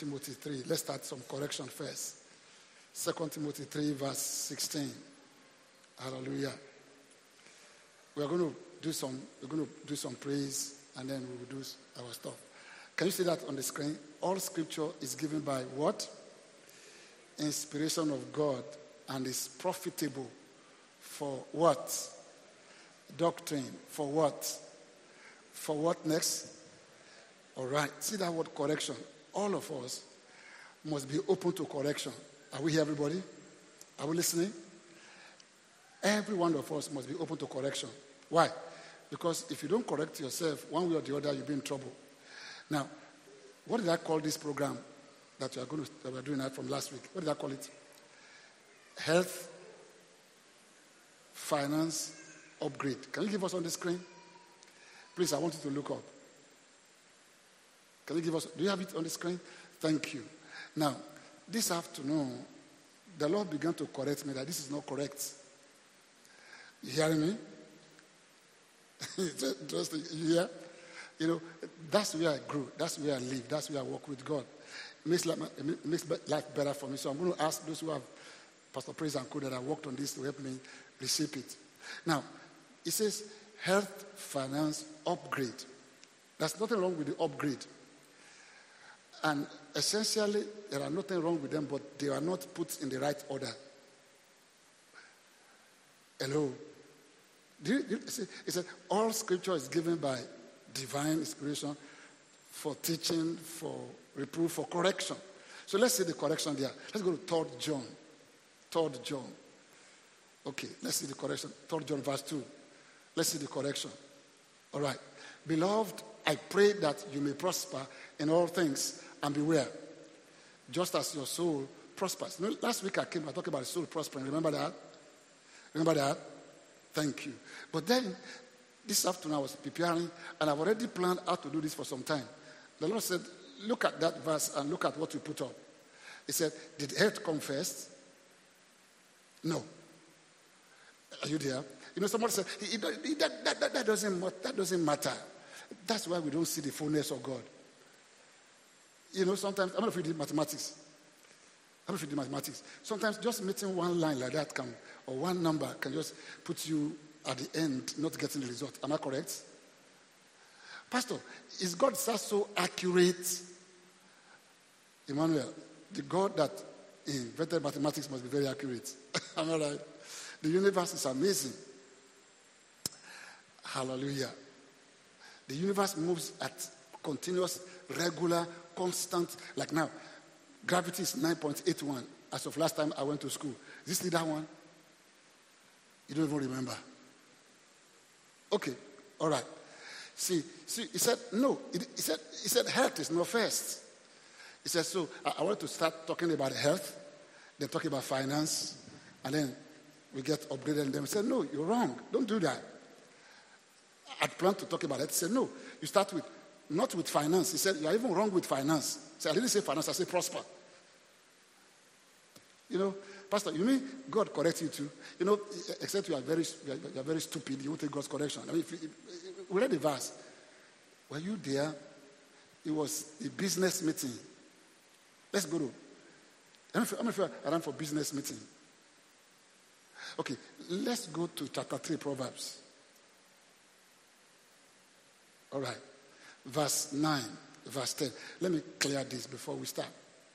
Timothy 3. Let's start some correction first. 2 Timothy 3, verse 16. Hallelujah. We're going to do some praise, and then we will do our stuff. Can you see that on the screen? All scripture is given by what? Inspiration of God, and is profitable for what? Doctrine. For what? For what next? All right. See that word correction. All of us must be open to correction. Are we here, everybody? Are we listening? Every one of us must be open to correction. Why? Because if you don't correct yourself, one way or the other, you'll be in trouble. Now, what did I call this program that we're doing that from last week? What did I call it? Health, finance, upgrade. Can you give us on the screen? Please, I want you to look up. Can you give us? Do you have it on the screen? Thank you. Now, this afternoon, the Lord began to correct me that this is not correct. You hearing me? Just you hear? You know, that's where I grew. That's where I live. That's where I work with God. It makes life better for me. So I'm going to ask those who have Pastor Praise and Co that have worked on this to help me receive it. Now, it says health, finance, upgrade. There's nothing wrong with the upgrade. And essentially, there are nothing wrong with them, but they are not put in the right order. Hello? It said all scripture is given by divine inspiration for teaching, for reproof, for correction. So let's see the correction there. Let's go to 3 John. 3 John. Okay, let's see the correction. 3 John verse 2. Let's see the correction. All right. Beloved, I pray that you may prosper in all things and beware, just as your soul prospers. You know, last week I talked about the soul prospering. Remember that? Remember that? Thank you. But then, this afternoon I was preparing, and I've already planned how to do this for some time. The Lord said, look at that verse and look at what you put up. He said, did health come first? No. Are you there? You know, somebody said, that doesn't matter. That's why we don't see the fullness of God. You know, sometimes, I'm not afraid of mathematics. Sometimes just meeting one line like that or one number can just put you at the end not getting the result. Am I correct? Pastor, is God so accurate? Emmanuel, the God that invented mathematics must be very accurate. Am I right? The universe is amazing. Hallelujah. The universe moves at continuous, regular, constant, like now. Gravity is 9.81 as of last time I went to school. Is this that one? You don't even remember. Okay, all right. See, he said, no. He said health is not first. He said, so I want to start talking about health, then talking about finance, and then we get upgraded. And then we said, no, you're wrong. Don't do that. I'd planned to talk about it. He said, no, you start with, not with finance. He said, you're even wrong with finance. He said, I didn't say finance, I said prosper. You know, Pastor, you mean God corrects you too? You know, except you are very stupid, you won't take God's correction. I mean, we read the verse. Were you there? It was a business meeting. Let's go to. I'm around for business meeting. Okay, let's go to chapter 3, Proverbs. All right. Verse 9, verse 10. Let me clear this before we start.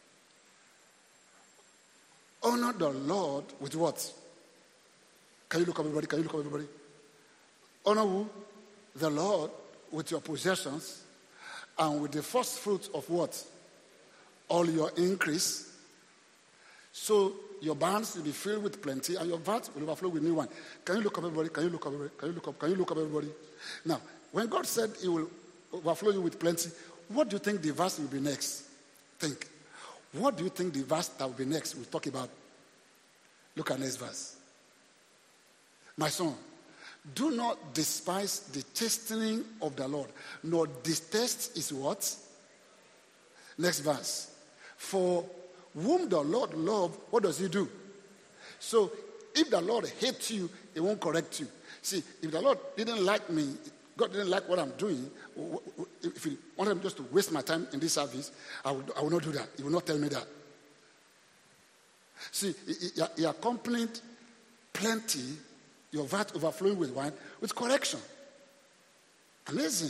Honor the Lord with what? Can you look up, everybody? Honor who? The Lord with your possessions and with the first fruits of what? All your increase. So your barns will be filled with plenty and your vats will overflow with new wine. Can you look up, everybody? Can you look up, everybody? Now, when God said he will overflow you with plenty, what do you think the verse will be next? Think. What do you think the verse that will be next we'll talk about? Look at next verse. My son, do not despise the chastening of the Lord, nor detest his what? Next verse. For whom the Lord loves, what does he do? So if the Lord hates you, he won't correct you. See, if the Lord didn't like me, God didn't like what I'm doing, if He wanted me just to waste my time in this service, I will not do that. He will not tell me that. See, He accompanied plenty, your vat overflowing with wine, with correction. Amazing.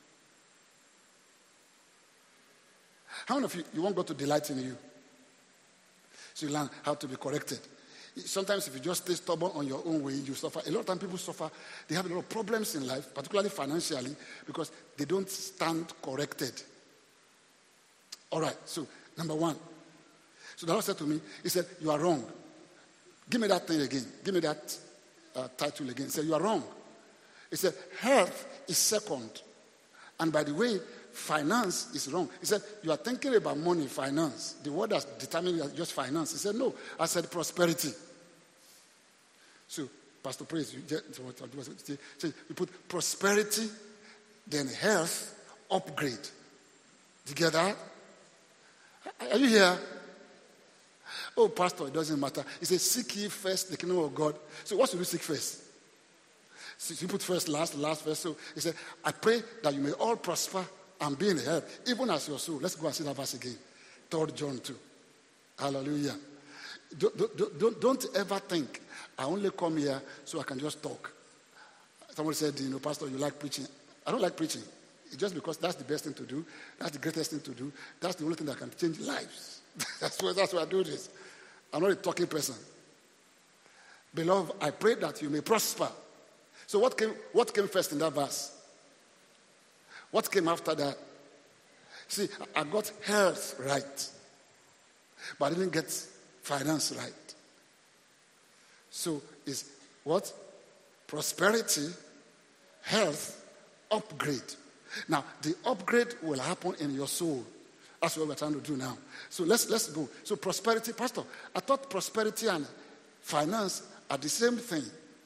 How many of you want God to delight in you? So you learn how to be corrected. Sometimes if you just stay stubborn on your own way, you suffer. A lot of times people suffer. They have a lot of problems in life, particularly financially, because they don't stand corrected. All right, so number one. So the Lord said to me, He said, you are wrong. Give me that thing again. Give me that title again. He said, you are wrong. He said, health is second. And by the way, finance is wrong. He said, you are thinking about money, finance. The word that's determined is just finance. He said, no. I said prosperity. So, Pastor Praise, you put prosperity, then health, upgrade. Do you get that? Are you here? Oh, Pastor, it doesn't matter. He said, seek ye first the kingdom of God. So what should we seek first? So you put first, last first. So he said, I pray that you may all prosper and be in health, even as your soul. Let's go and see that verse again. 3 John 2. Hallelujah. Don't ever think, I only come here so I can just talk. Somebody said, Pastor, you like preaching. I don't like preaching. It's just because that's the best thing to do. That's the greatest thing to do. That's the only thing that can change lives. That's why I do this. I'm not a talking person. Beloved, I pray that you may prosper. So what came first in that verse? What came after that? See, I got health right, but I didn't get finance right. So it's what? Prosperity, health, upgrade. Now, the upgrade will happen in your soul. That's what we're trying to do now. So let's go. So prosperity, Pastor, I thought prosperity and finance are the same thing.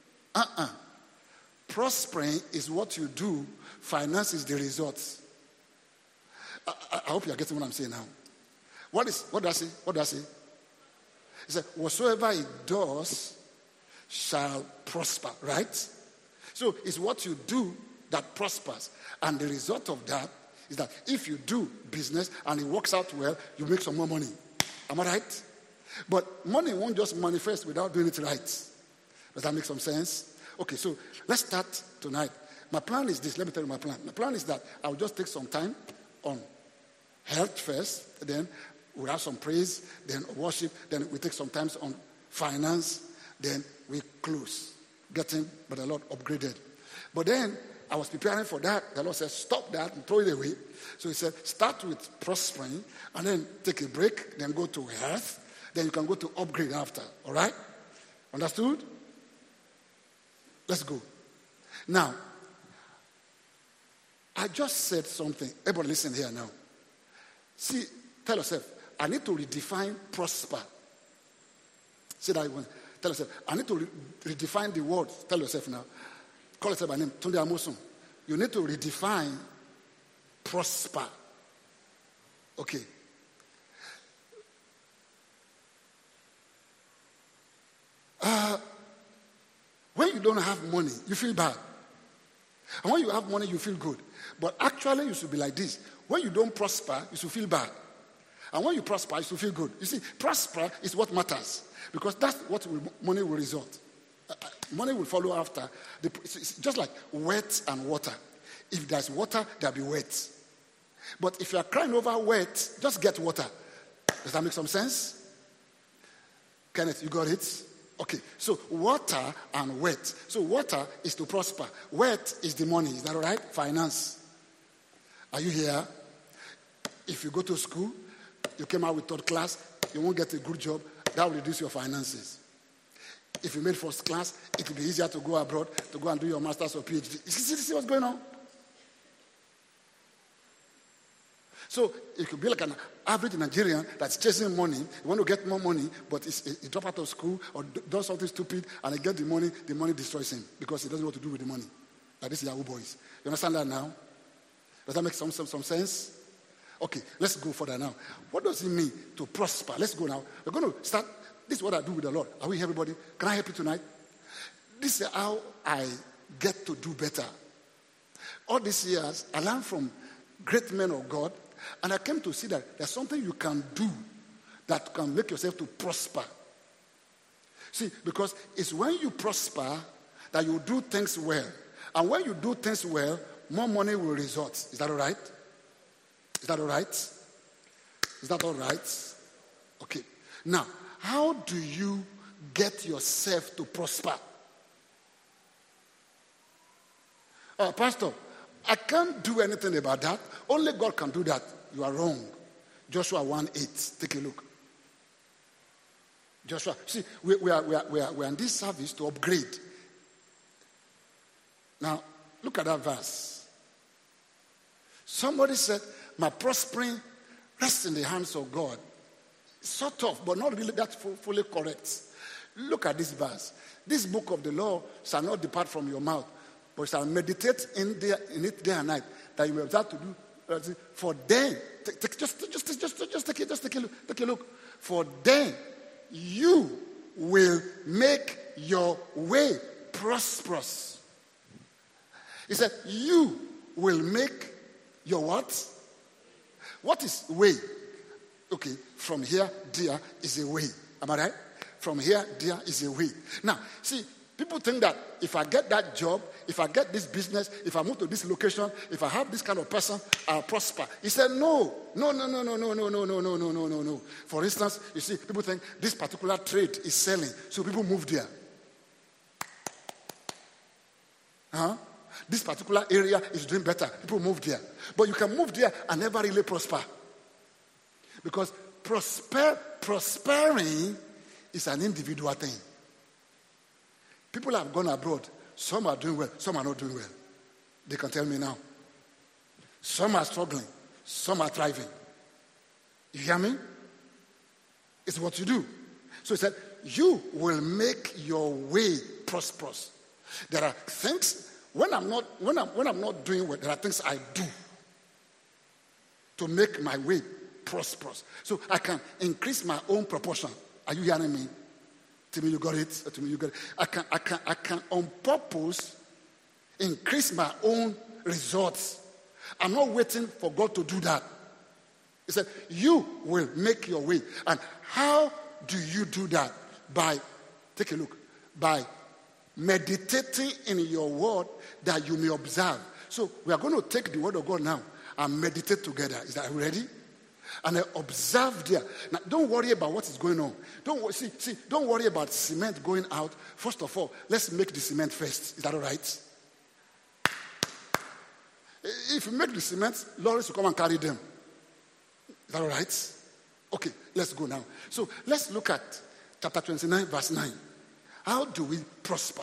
Prospering is what you do. Finance is the result. I hope you're getting what I'm saying now. What do I say? He said, whatsoever it does shall prosper, right? So it's what you do that prospers. And the result of that is that if you do business and it works out well, you make some more money. Am I right? But money won't just manifest without doing it right. Does that make some sense? Okay, so let's start tonight. My plan is this. Let me tell you my plan. My plan is that I'll just take some time on health first, then we'll have some praise, then worship, then we take some time on finance, then we close, getting by the Lord upgraded. But then I was preparing for that. The Lord said, stop that and throw it away. So he said, start with prospering and then take a break, then go to health, then you can go to upgrade after. All right? Understood? Let's go. Now, I just said something. Everybody listen here now. See, tell yourself, I need to redefine prosper. Say that one. Tell yourself, I need to redefine the word. Tell yourself now. Call yourself by name, Tunde Amosun. You need to redefine prosper. Okay. When you don't have money, you feel bad. And when you have money, you feel good. But actually, you should be like this. When you don't prosper, you should feel bad. And when you prosper, you should feel good. You see, prosper is what matters. Because that's what money will result. Money will follow after. It's just like wet and water. If there's water, there'll be wet. But if you are crying over wet, just get water. Does that make some sense? Kenneth, you got it? Okay, so water and wet. So water is to prosper. Wet is the money. Is that all right? Finance. Are you here? If you go to school, you came out with third class, you won't get a good job. That will reduce your finances. If you made first class, it will be easier to go abroad, to go and do your master's or PhD. You see what's going on? So it could be like an average Nigerian that's chasing money. You want to get more money, but he drop out of school or does something stupid and he get the money destroys him because he doesn't know what to do with the money. Like this Yahoo boys. You understand that now? Does that make some sense? Okay, let's go further now. What does it mean to prosper? Let's go now. We're going to start. This is what I do with the Lord. Are we here, everybody? Can I help you tonight? This is how I get to do better. All these years, I learned from great men of God, and I came to see that there's something you can do that can make yourself to prosper. See, because it's when you prosper that you do things well. And when you do things well, more money will result. Is that all right? Is that all right? Is that all right? Okay. Now, how do you get yourself to prosper? Pastor, I can't do anything about that. Only God can do that. You are wrong. Joshua 1:8. Take a look. Joshua. See, we are in this service to upgrade. Now, look at that verse. Somebody said, my prospering rests in the hands of God. Sort of, but not really that fully correct. Look at this verse. This book of the law shall not depart from your mouth, but shall meditate in it day and night, that you may observe to do. For then, just take a look. For then you will make your way prosperous. He said, you will make your what? What is way? Okay, from here, there is a way. Am I right? From here, there is a way. Now, see, people think that if I get that job, if I get this business, if I move to this location, if I have this kind of person, I'll prosper. He said, no. For instance, you see, people think this particular trade is selling, so people move there. This particular area is doing better, people move there. But you can move there and never really prosper. Because prospering is an individual thing. People have gone abroad. Some are doing well, some are not doing well. They can tell me now. Some are struggling, some are thriving. You hear me? It's what you do. So he said, you will make your way prosperous. There are things, when I'm not doing well, there are things I do to make my way prosperous. So I can increase my own proportion. Are you hearing me? To me, you got it. To me, you got it. I can on purpose increase my own results. I'm not waiting for God to do that. He said, you will make your way. And how do you do that? Take a look, by meditating in your word that you may observe. So we are going to take the word of God now and meditate together. Is that ready? And I observe there. Now, don't worry about what is going on. Don't worry about cement going out. First of all, let's make the cement first. Is that all right? If you make the cement, lorries will come and carry them. Is that all right? Okay, let's go now. So let's look at chapter 29, verse 9. How do we prosper?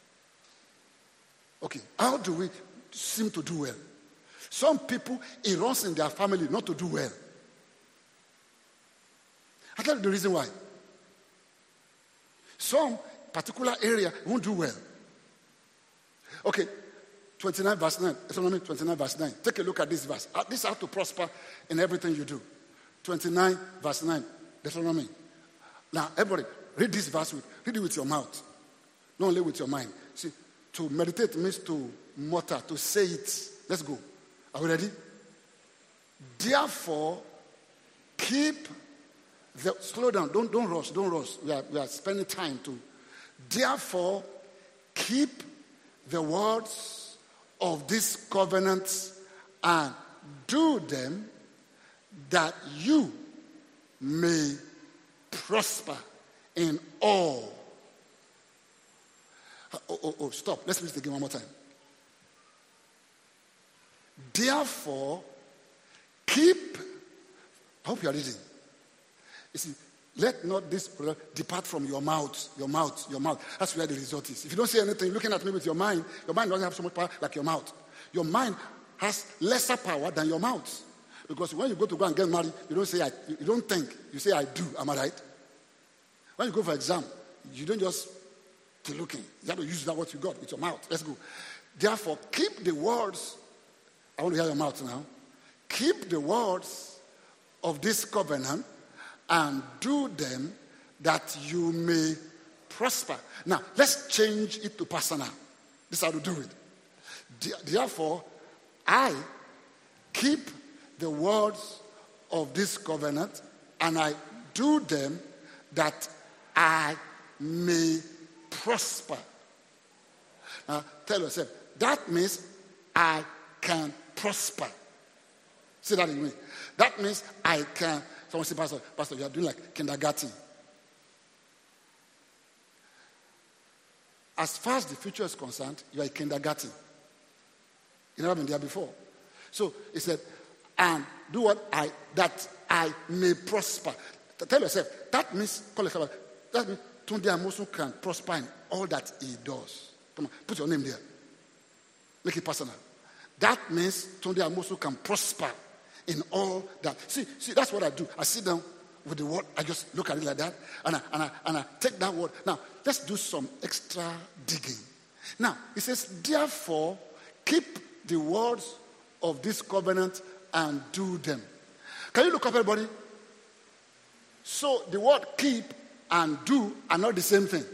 Okay, how do we seem to do well? Some people, it runs in their family not to do well. I'll tell you the reason why. Some particular area won't do well. Okay, 29 verse 9. Deuteronomy 29 verse 9. Take a look at this verse. This is how to prosper in everything you do. 29 verse 9. Deuteronomy. Now, everybody, read this verse. Read it with your mouth. Not only with your mind. See, to meditate means to mutter, to say it. Let's go. Are we ready? Therefore, slow down. Don't rush. We are spending time to. Therefore, keep the words of this covenant and do them, that you may prosper in all. Stop. Let's read it again one more time. Therefore, keep. I hope you are reading. You see, let not this depart from your mouth. Your mouth. That's where the result is. If you don't say anything, looking at me with your mind doesn't have so much power like your mouth. Your mind has lesser power than your mouth. Because when you go to go and get married, you don't say you don't think. You say I do. Am I right? When you go for exam, you don't just keep looking. You have to use that what you got with your mouth. Let's go. Therefore, keep the words. I want to hear your mouth now. Keep the words of this covenant and do them, that you may prosper. Now, let's change it to personal. This is how to do it. Therefore, I keep the words of this covenant, and I do them that I may prosper. Now, tell yourself, that means I can prosper. See that in me? That means I can. Someone say, Pastor, you are doing like kindergarten. As far as the future is concerned, you are a kindergarten. You never been there before. So he said, and do that I may prosper. Tell yourself, that means, that means Tunde Amosun can prosper in all that he does. Come on, put your name there. Make it personal. That means Tunde Amosun can prosper in all that. See, that's what I do. I sit down with the word, I just look at it like that, and I take that word. Now, let's do some extra digging. Now, it says, therefore, keep the words of this covenant and do them. Can you look up, everybody? So, the word keep and do are not the same thing.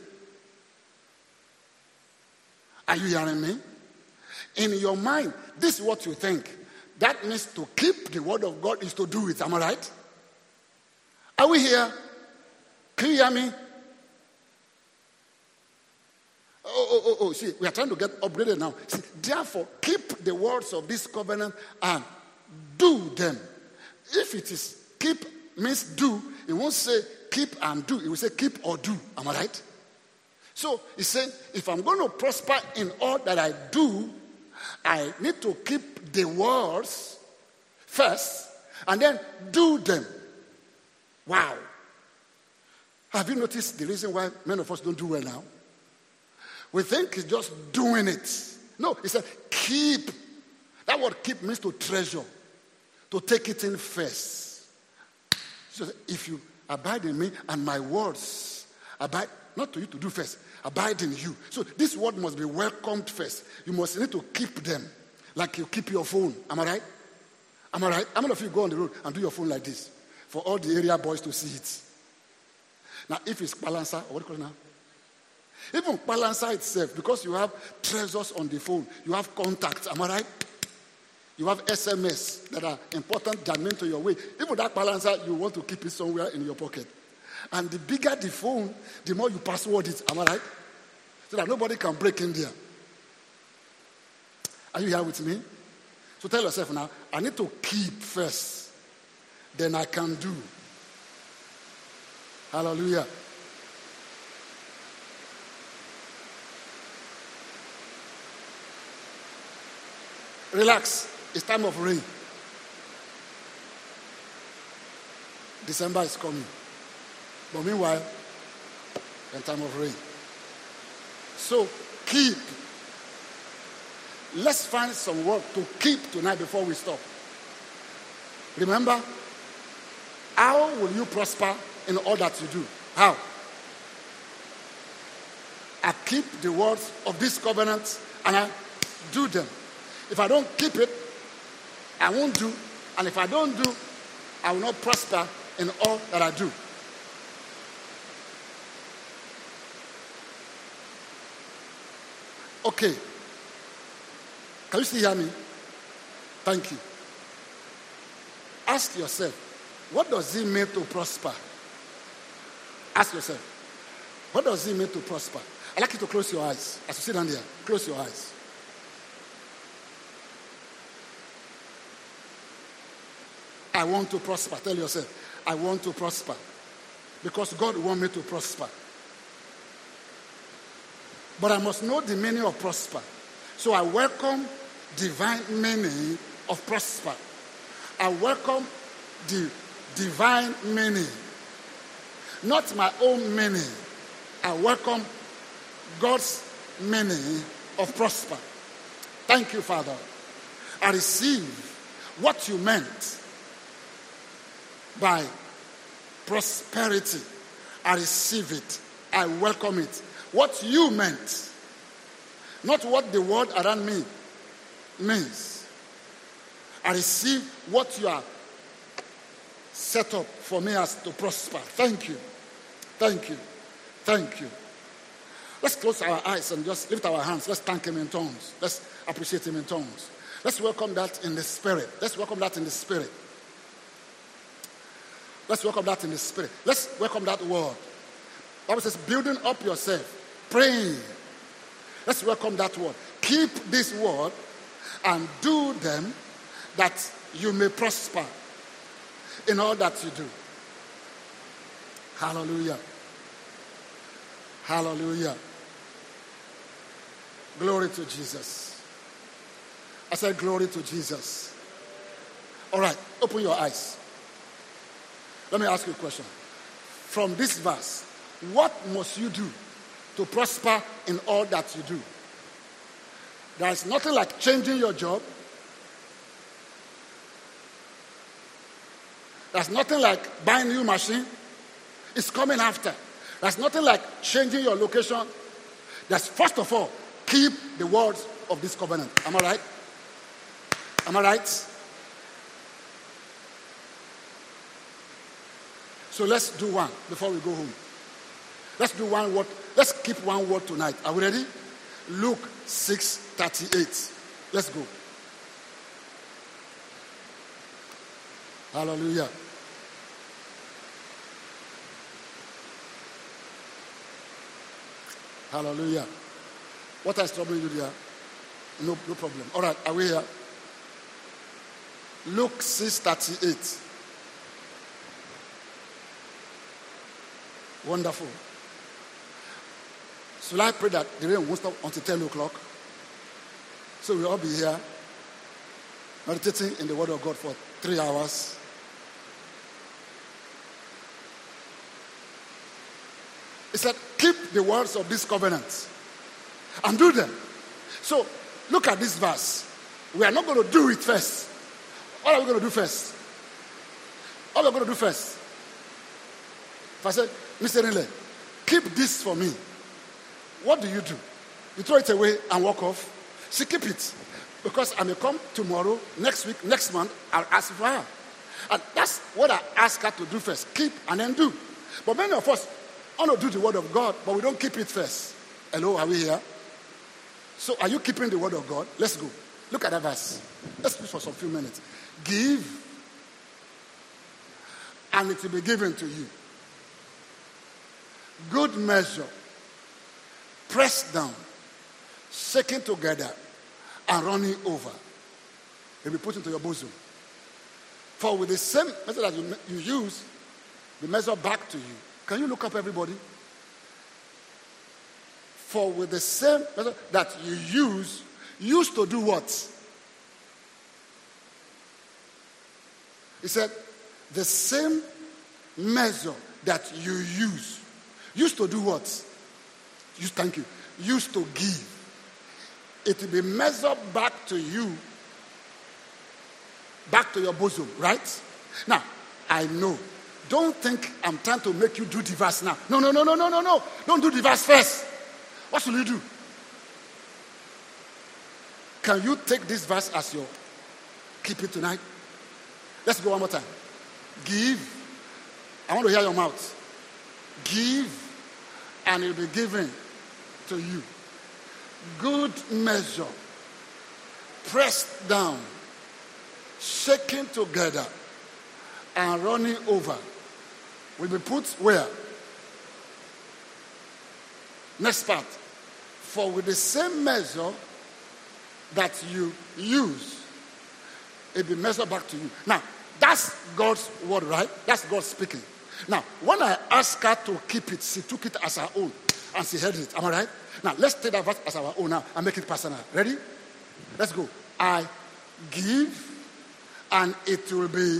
Are you hearing me? In your mind, this is what you think. That means to keep the word of God is to do it. Am I right? Are we here? Can you hear me? See, we are trying to get upgraded now. See, therefore, keep the words of this covenant and do them. If it is keep means do, it won't say keep and do. It will say keep or do. Am I right? So, he's saying, if I'm going to prosper in all that I do, I need to keep the words first and then do them. Wow. Have you noticed the reason why many of us don't do well now? We think it's just doing it. No, it said keep. That word keep means to treasure, to take it in first. So if you abide in me and my words abide, not to you to do first, abide in you. So this word must be welcomed first. You must need to keep them like you keep your phone. Am I right? Am I right? How many of you go on the road and do your phone like this for all the area boys to see it? Now, if it's balancer, or what do you call it now? Even balancer itself, because you have treasures on the phone, you have contacts. Am I right? You have SMS that are important, germane to your way. Even that balancer, you want to keep it somewhere in your pocket. And the bigger the phone, the more you password it. Am I right? So that nobody can break in there. Are you here with me? So tell yourself now, I need to keep first. Then I can do. Hallelujah. Relax. It's time of rain. December is coming. But meanwhile, in time of rain. So, keep. Let's find some work to keep tonight before we stop. Remember, how will you prosper in all that you do? How? I keep the words of this covenant and I do them. If I don't keep it, I won't do. And if I don't do, I will not prosper in all that I do. Okay. Can you still hear me? Thank you. Ask yourself, what does it mean to prosper? Ask yourself, what does it mean to prosper? I'd like you to close your eyes. As you sit down there, close your eyes. I want to prosper. Tell yourself, I want to prosper. Because God wants me to prosper. But I must know the meaning of prosper. So I welcome divine meaning of prosper. I welcome the divine meaning. Not my own meaning. I welcome God's meaning of prosper. Thank you, Father. I receive what you meant by prosperity. I receive it. I welcome it. What you meant, not what the word around me means. I receive what you are set up for me as to prosper. Thank you. Thank you. Thank you. Let's close our eyes and just lift our hands. Let's thank him in tongues. Let's appreciate him in tongues. Let's welcome that in the spirit. Let's welcome that in the spirit. Let's welcome that in the spirit. Let's welcome that word. The Bible says, building up yourself, praying. Let's welcome that word. Keep this word and do them that you may prosper in all that you do. Hallelujah. Hallelujah. Glory to Jesus. I said glory to Jesus. All right, open your eyes. Let me ask you a question. From this verse, what must you do to prosper in all that you do? There is nothing like changing your job. There's nothing like buying a new machine. It's coming after. There's nothing like changing your location. There's, first of all, keep the words of this covenant. Am I right? Am I right? So let's do one before we go home. Let's do one word. Let's keep one word tonight. Are we ready? Luke 6:38. Let's go. Hallelujah. Hallelujah. What is troubling you there? No problem. All right, are we here? Luke 6:38. Wonderful. Shall I pray that the rain won't stop until 10 o'clock? So we'll all be here meditating in the Word of God for 3 hours. It said, keep the words of this covenant and do them. So look at this verse. We are not going to do it first. What are we going to do first? What are we going to do first? If I said, Mr. Rile, keep this for me, what do? You throw it away and walk off? She keep it. Because I may come tomorrow, next week, next month, I'll ask for her. And that's what I ask her to do first. Keep and then do. But many of us want to do the word of God, but we don't keep it first. Hello, are we here? So are you keeping the word of God? Let's go. Look at that verse. Let's do for some few minutes. Give, and it will be given to you. Good measure, pressed down, shaken together, and running over, it will be put into your bosom. For with the same method that you use, the measure back to you. Can you look up, everybody? For with the same method that you used to do what? He said, the same measure that you used to do what? Thank you. Used to give. It will be measured back to you, back to your bosom, right? Now, I know. Don't think I'm trying to make you do the verse now. No. Don't do the verse first. What should you do? Can you take this verse as your keep it tonight? Let's go one more time. Give. I want to hear your mouth. Give, and it will be given to you. Good measure, pressed down, shaken together, and running over, will be put where? Next part. For with the same measure that you use, it will be measured back to you. Now, that's God's word, right? That's God speaking. Now, when I asked her to keep it, she took it as her own, and she held it. Am I right? Now, let's take that verse as our own now and make it personal. Ready? Let's go. I give, and it will be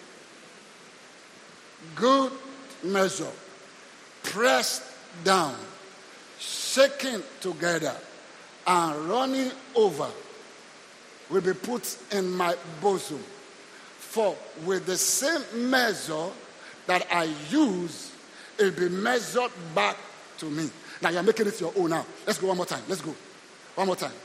good measure, pressed down, shaken together, and running over, will be put in my bosom. For with the same measure that I use, it will be measured back to me. Now you're making it your own now. Let's go one more time. Let's go. One more time.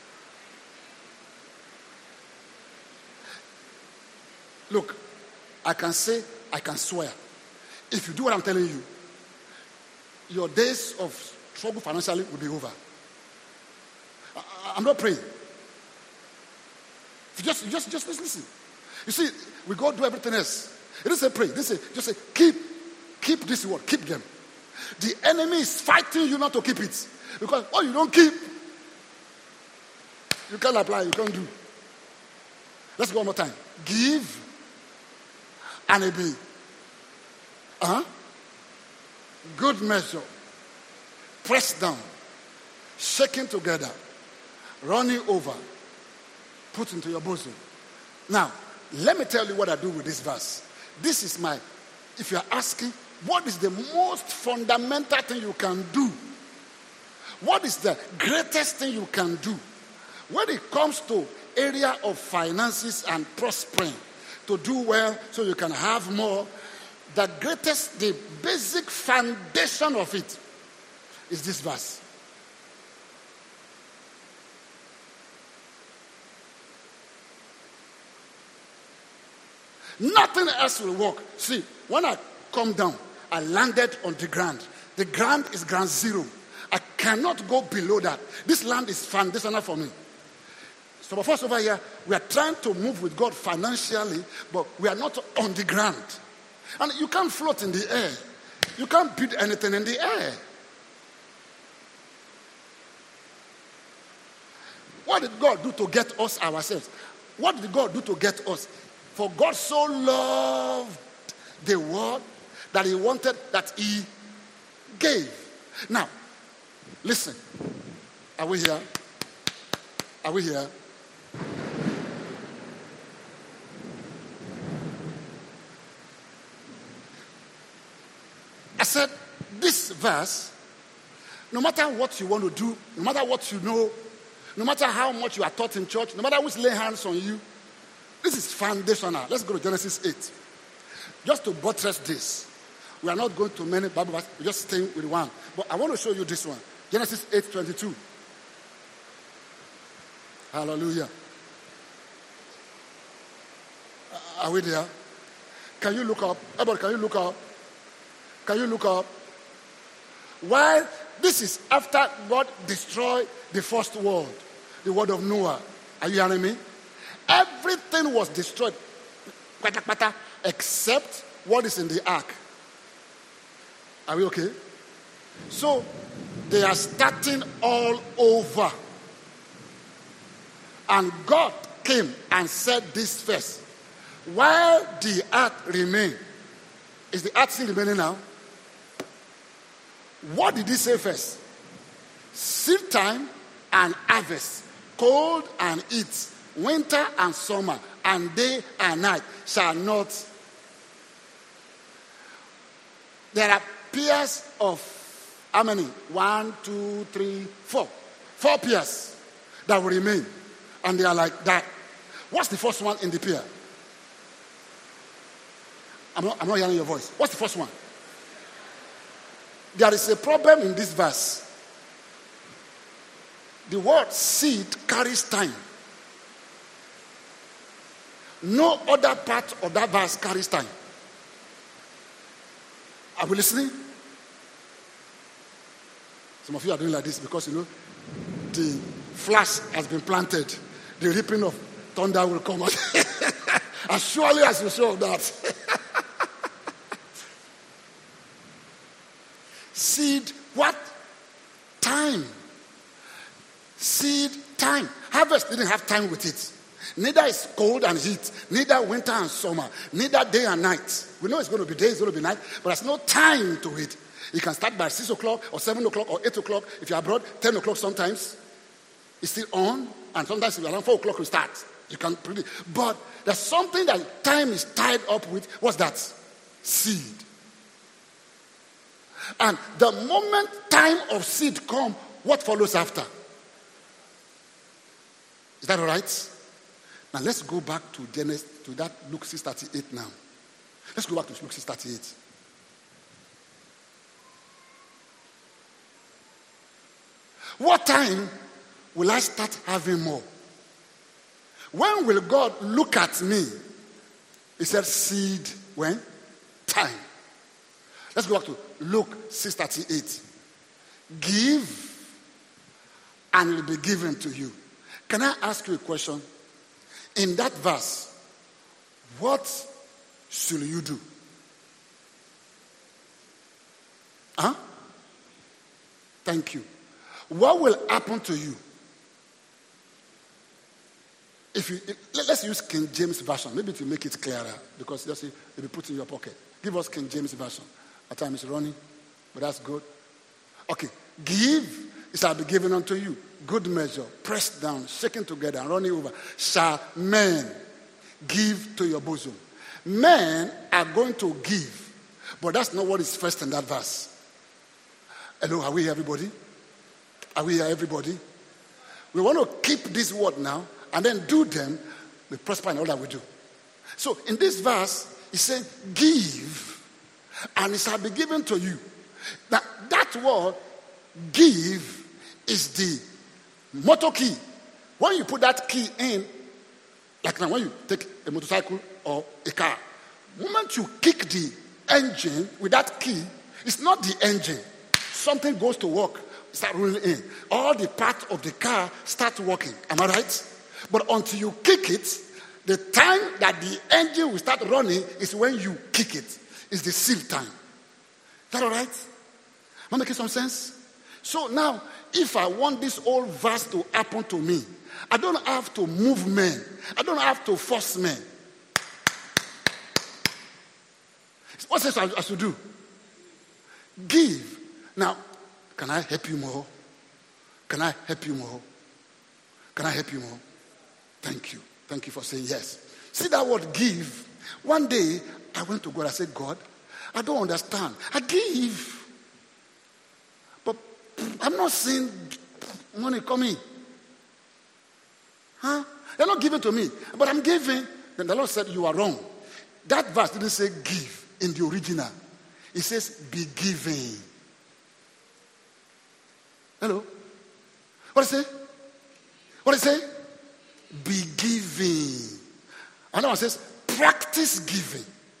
Look, I can say, I can swear. If you do what I'm telling you, your days of struggle financially will be over. I'm not praying. Just listen. You see, we go do everything else. It doesn't say pray. Just say keep this word. Keep them. The enemy is fighting you not to keep it. Because what you don't keep, you can't apply, you can't do. Let's go one more time. Give and it be. Good measure. Pressed down. Shaken together. Running over. Put into your bosom. Now, let me tell you what I do with this verse. This is if you're asking, what is the most fundamental thing you can do? What is the greatest thing you can do? When it comes to area of finances and prospering, to do well so you can have more, the basic foundation of it is this verse. Nothing else will work. See, when I come down, I landed on the ground. The ground is ground zero. I cannot go below that. This land is foundational for me. Some of us over here, we are trying to move with God financially, but we are not on the ground. And you can't float in the air. You can't build anything in the air. What did God do to get us ourselves? What did God do to get us? For God so loved the world that he wanted that he gave. Now, listen. Are we here? Are we here? I said, this verse, no matter what you want to do, no matter what you know, no matter how much you are taught in church, no matter who's laying hands on you, this is foundational. Let's go to Genesis 8. Just to buttress this. We are not going to many Bible verses. We're just staying with one. But I want to show you this one. Genesis 8:22. Hallelujah. Are we there? Can you look up? Everybody, can you look up? Can you look up? While this is after God destroyed the first world, the world of Noah. Are you hearing me? Everything was destroyed, except what is in the ark. Are we okay? So, they are starting all over. And God came and said this first. While the earth remained, is the earth still remaining now? What did he say first? Seed time and harvest, cold and heat, winter and summer, and day and night shall not. There are pairs of how many? 1, 2, 3, 4. 4 pairs that will remain. And they are like that. What's the first one in the pair? I'm not hearing your voice. What's the first one? There is a problem in this verse. The word seed carries time. No other part of that verse carries time. Are we listening? Some of you are doing like this because, the flash has been planted. The ripping of thunder will come out. As surely as you show that. Seed, what? Time. Seed, time. Harvest didn't have time with it. Neither is cold and heat, neither winter and summer, neither day and night. We know it's going to be day, it's going to be night, but there's no time to it. You can start by 6 o'clock or 7 o'clock or 8 o'clock. If you're abroad, 10 o'clock sometimes. It's still on, and sometimes around 4 o'clock we start. You can predict. But there's something that time is tied up with. What's that? Seed. And the moment time of seed come, what follows after? Is that all right? Now let's go back to that Luke 6:38 now. Let's go back to Luke 6:38. What time will I start having more? When will God look at me? He said, seed, when? Time. Let's go back to Luke 6:38. Give, and it will be given to you. Can I ask you a question? in that verse, what should you do? Huh? Thank you. What will happen to you let's use King James Version, maybe to make it clearer, because just it'll be put in your pocket. Give us King James Version. Our time is running, but that's good. Okay. Give, it shall be given unto you. Good measure, pressed down, shaken together, and running over, shall men give to your bosom. Men are going to give, but that's not what is first in that verse. Hello, are we here, everybody? Are we here, everybody? We want to keep this word now, and then do them, we prosper in all that we do. So in this verse, he said, give, and it shall be given to you. Now, that word, give, is the motor key. When you put that key in, like now when you take a motorcycle or a car, the moment you kick the engine with that key, it's not the engine. Something goes to work, start rolling in. All the parts of the car start working. Am I right? But until you kick it, the time that the engine will start running is when you kick it. It's the seal time. Is that all right? Am I making some sense? So now, if I want this old verse to happen to me, I don't have to move men. I don't have to force men. What else I should do? Give. Now, can I help you more? Can I help you more? Can I help you more? Thank you. Thank you for saying yes. See that word give. One day, I went to God. I said, God, I don't understand. I give. But I'm not seeing money coming. Huh? They're not giving to me. But I'm giving. Then the Lord said, you are wrong. That verse didn't say give in the original. It says be giving. Hello? What did it say? What did it say? Be giving. Another one says practice giving.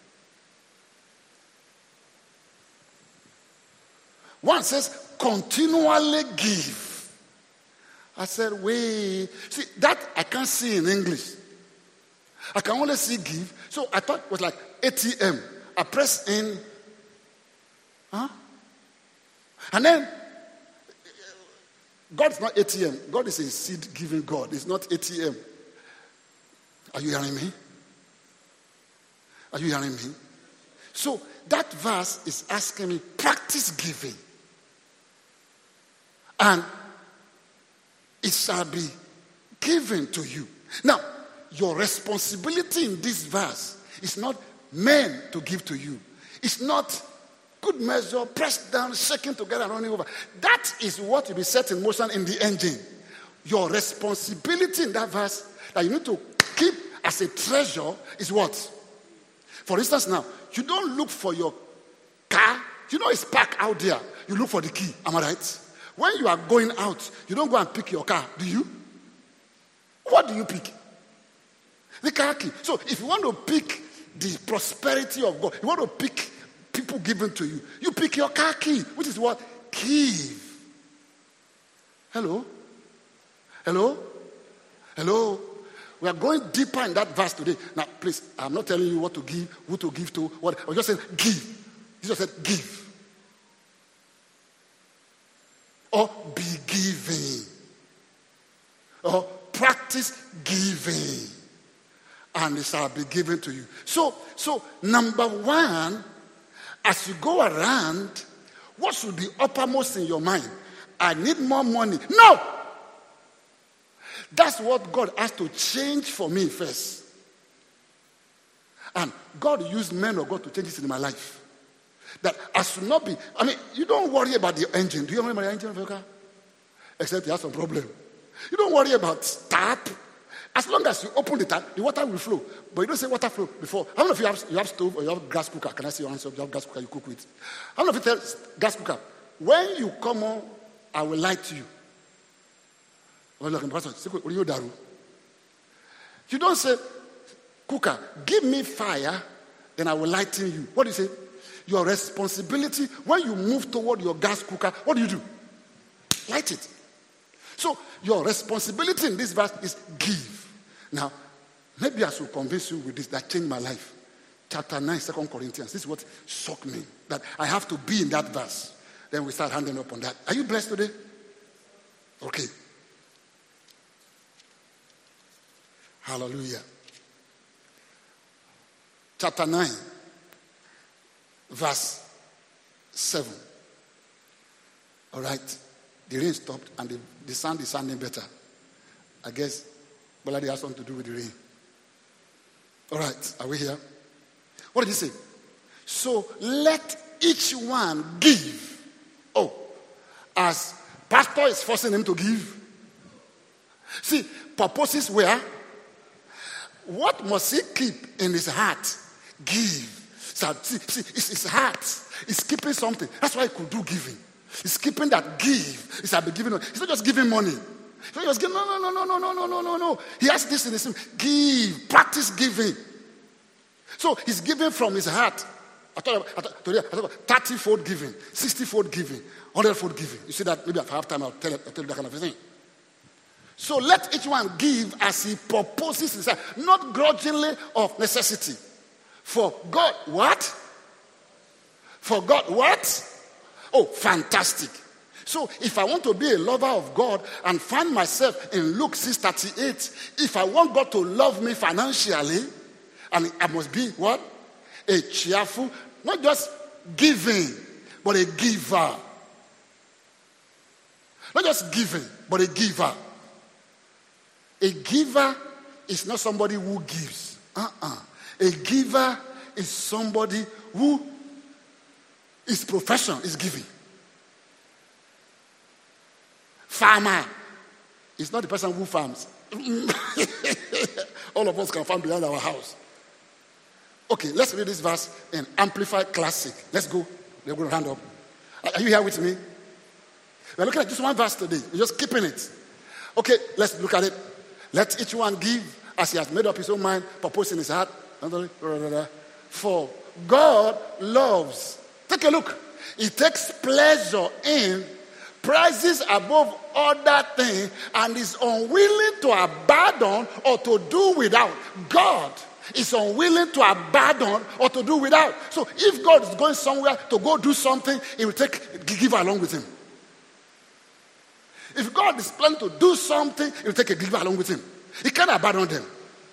One says continually give. I said, wait. See, that I can't see in English. I can only see give. So I thought it was like ATM. I press in. Huh? And then, God's not ATM. God is a seed-giving God. It's not ATM. Are you hearing me? Are you hearing me? So that verse is asking me, practice giving. And it shall be given to you. Now, your responsibility in this verse is not men to give to you. It's not good measure, pressed down, shaken together, and running over. That is what will be set in motion in the engine. Your responsibility in that verse that you need to keep as a treasure is what? For instance now, you don't look for your car. You know it's parked out there. You look for the key. Am I right? When you are going out, you don't go and pick your car, do you? What do you pick? The car key. So if you want to pick the prosperity of God, you want to pick people given to you, you pick your car key, which is what? Give. Hello? Hello? Hello? We are going deeper in that verse today. Now, please, I'm not telling you what to give, who to give to, what. I just said give. Jesus said give. Or be giving. Or practice giving. And it shall be given to you. So number one, as you go around, what should be uppermost in your mind? I need more money. No! That's what God has to change for me first. And God used men of God to change this in my life. That I should not be, you don't worry about the engine. Do you worry about the engine of your car? Except you have some problem. You don't worry about tap. As long as you open the tap, the water will flow. But you don't say water flow before. How many of you have stove or you have gas cooker? Can I see your hands up? You have gas cooker you cook with. How many of you tell gas cooker, when you come on, I will light to you. You don't say, cooker, give me fire, then I will lighten you. What do you say? Your responsibility, when you move toward your gas cooker, what do? Light it. So your responsibility in this verse is give. Now, Maybe I should convince you with this that changed my life. Chapter 9, 2 Corinthians. This is what shocked me. That I have to be in that verse. Then we start handing up on that. Are you blessed today? Okay. Hallelujah. Chapter 9, verse 7. All right. The rain stopped and the sun is sounding better. I guess Bolade has something to do with the rain. All right. Are we here? What did he say? So let each one give. Oh, as pastor is forcing him to give. See, purposes where? What must he keep in his heart? Give. So, see, it's his heart. He's keeping something. That's why he could do giving. He's keeping that give. He's giving. He's not just giving money. He's not just giving. No. He has this in his. Give. Practice giving. So he's giving from his heart. I thought about 30-fold giving, 60-fold giving, 100-fold giving. You see that? Maybe if I have time, I'll tell you that kind of thing. So let each one give as he purposes himself, not grudgingly of necessity. For God, what? For God, what? Oh, fantastic. So if I want to be a lover of God and find myself in Luke 6:38, if I want God to love me financially, and I must be what? A cheerful, not just giving, but a giver. Not just giving, but a giver. A giver is not somebody who gives. A giver is somebody who his profession is giving. Farmer is not the person who farms. All of us can farm behind our house. Okay, let's read this verse in Amplified Classic. Let's go. We're going to hand up. Are you here with me? We're looking at just one verse today. We're just keeping it. Okay, let's look at it. Let each one give as he has made up his own mind, purpose in his heart. For God loves. Take a look. He takes pleasure in, prizes above other things, and is unwilling to abandon or to do without. God is unwilling to abandon or to do without. So if God is going somewhere to go do something, he will give along with him. If God is planning to do something, he will take a giver along with him. He can't abandon them.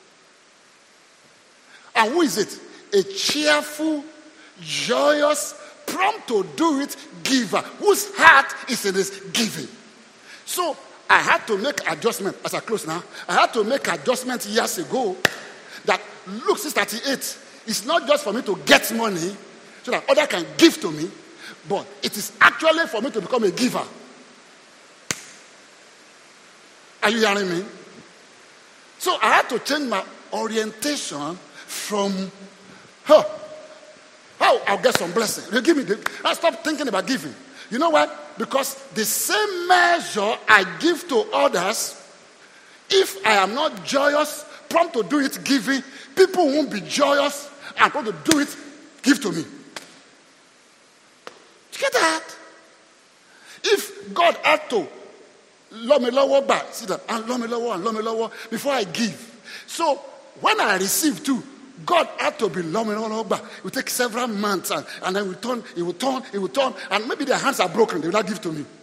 And who is it? A cheerful, joyous, prompt to do it giver, whose heart is in his giving. So I had to make adjustment as I close now. I had to make adjustment years ago that Luke 6:38 is not just for me to get money so that others can give to me, but it is actually for me to become a giver. Are you hearing me? So I had to change my orientation from how I'll get some blessing. You give me I stopped thinking about giving. You know what? Because the same measure I give to others, if I am not joyous, prompt to do it, giving, people won't be joyous and prompt to do it, give to me. Do you get that? If God had to love me lower back, see that, and love me lower before I give. So when I receive too, God had to be love me lower back. It will take several months and then it will turn, and maybe their hands are broken, they will not give to me.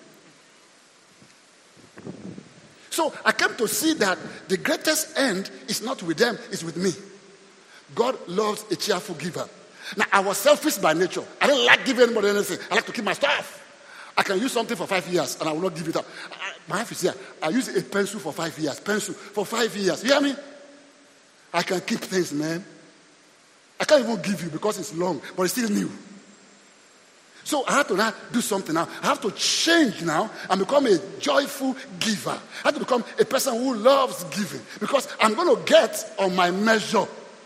So I came to see that the greatest end is not with them, it's with me. God loves a cheerful giver. Now, I was selfish by nature. I didn't like giving anybody anything. I like to keep my stuff. I can use something for 5 years and I will not give it up. My wife is here. I use a pencil for 5 years. Pencil for 5 years. You hear me? I can keep things, man. I can't even give you because it's long, but it's still new. So I have to now do something now. I have to change now and become a joyful giver. I have to become a person who loves giving because I'm going to get on my measure.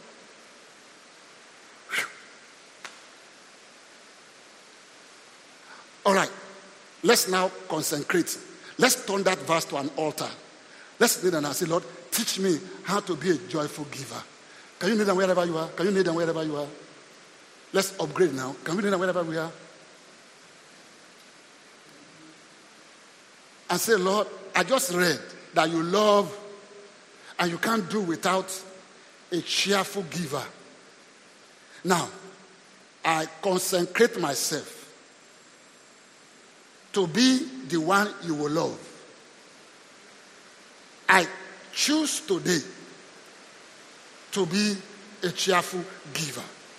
All right. Let's now consecrate. Let's turn that verse to an altar. Let's kneel and say, Lord, teach me how to be a joyful giver. Can you kneel down wherever you are? Can you kneel down wherever you are? Let's upgrade now. Can we kneel down wherever we are? And say, Lord, I just read that you love and you can't do without a cheerful giver. Now, I consecrate myself to be the one you will love. I choose today to be a cheerful giver.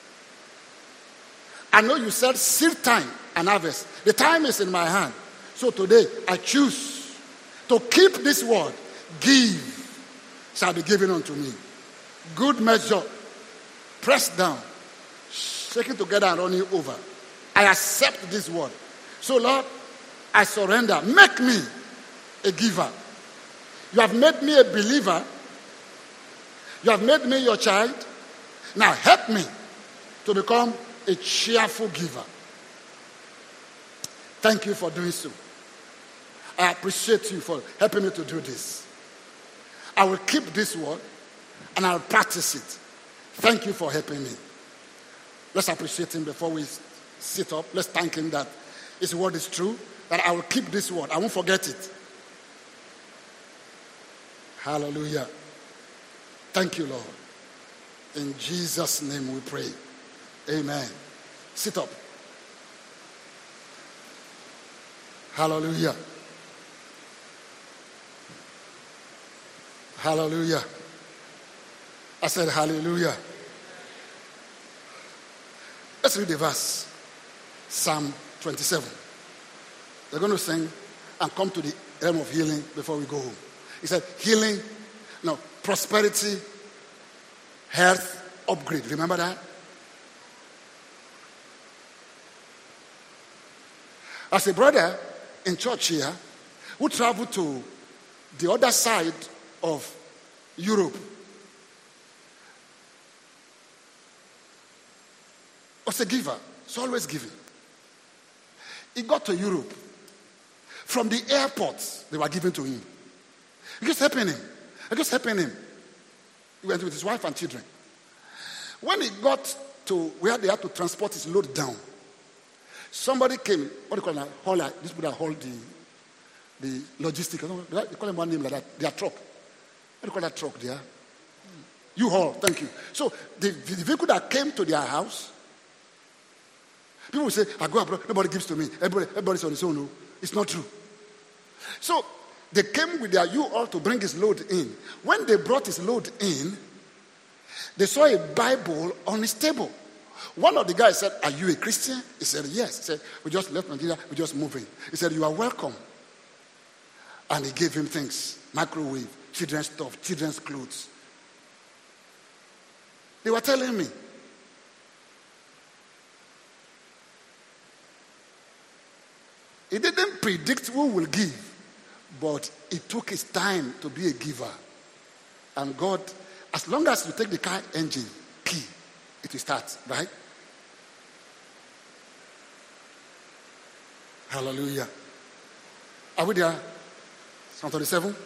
I know you said seed time and harvest. The time is in my hand. So today I choose to keep this word. Give shall be given unto me. Good measure, pressed down, shaken together and running over. I accept this word. So Lord, I surrender. Make me a giver. You have made me a believer. You have made me your child. Now help me to become a cheerful giver. Thank you for doing so. I appreciate you for helping me to do this. I will keep this word and I'll practice it. Thank you for helping me. Let's appreciate him before we sit up. Let's thank him that his word is true, that I will keep this word. I won't forget it. Hallelujah. Thank you, Lord. In Jesus' name we pray. Amen. Sit up. Hallelujah. Hallelujah. I said hallelujah. Let's read the verse. Psalm 27. We're going to sing and come to the realm of healing before we go home. He said healing, no, prosperity, health, upgrade. Remember that? As a brother in church here who traveled to the other side of Europe, was a giver. It's always giving. He got to Europe. From the airports, they were giving to him. It just helping him. It just helping him. He went with his wife and children. When he got to where they had to transport his load down, somebody came, what do you call it? Hauler. These people that hold the logistics. They call them one name like that. Their truck. What do you call that truck there? U-Haul. Thank you. So the vehicle that came to their house, people will say, I go abroad, nobody gives to me. Everybody's on his own. No. It's not true. So they came with their U-Haul to bring his load in. When they brought his load in, they saw a Bible on his table. One of the guys said, are you a Christian? He said, yes. He said, we just left Nigeria, we just moving. He said, you are welcome. And he gave him things, microwave, children's stuff, children's clothes. They were telling me, he didn't predict who will give, but he took his time to be a giver. And God, as long as you take the car engine key, it will start, right? Hallelujah. Are we there? Psalm 37.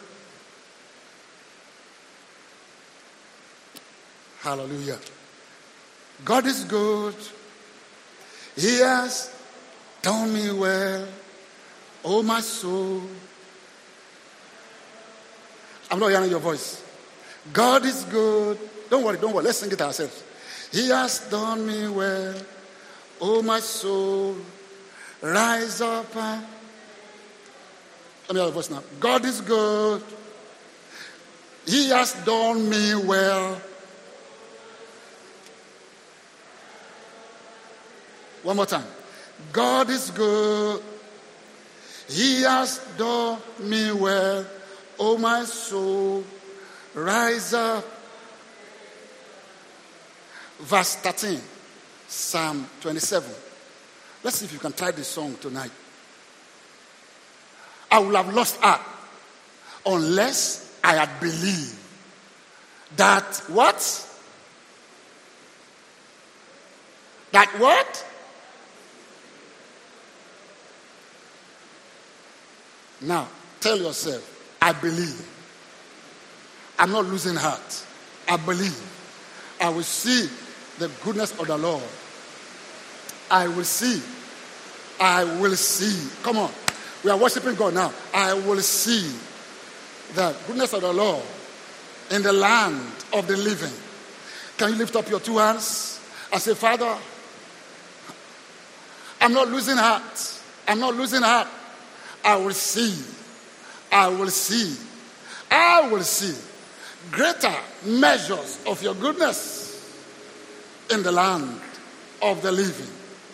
Hallelujah. God is good. He has done me well. Oh, my soul. I'm not hearing your voice. God is good. Don't worry. Let's sing it ourselves. He has done me well. Oh, my soul. Rise up and... Let me hear your voice now. God is good. He has done me well. One more time. God is good. He has done me well. Oh, my soul, rise up. Verse 13, Psalm 27. Let's see if you can try this song tonight. I would have lost heart unless I had believed that what? That what? Now, tell yourself, I believe. I'm not losing heart. I believe. I will see the goodness of the Lord. I will see. I will see. Come on. We are worshiping God now. I will see the goodness of the Lord in the land of the living. Can you lift up your two hands and say, Father, I'm not losing heart. I'm not losing heart. I will see. I will see. I will see greater measures of your goodness in the land of the living.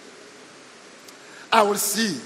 I will see.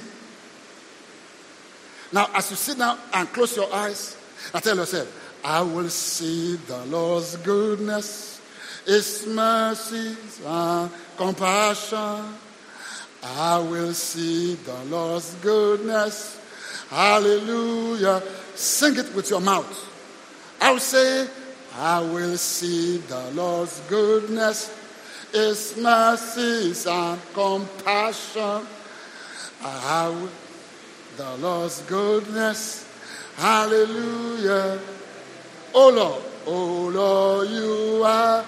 Now, as you sit down and close your eyes, and tell yourself, I will see the Lord's goodness, His mercies and compassion. I will see the Lord's goodness. Hallelujah. Sing it with your mouth. I will say, I will see the Lord's goodness, His mercies and compassion. I will the Lord's goodness. Hallelujah. Oh Lord, you are.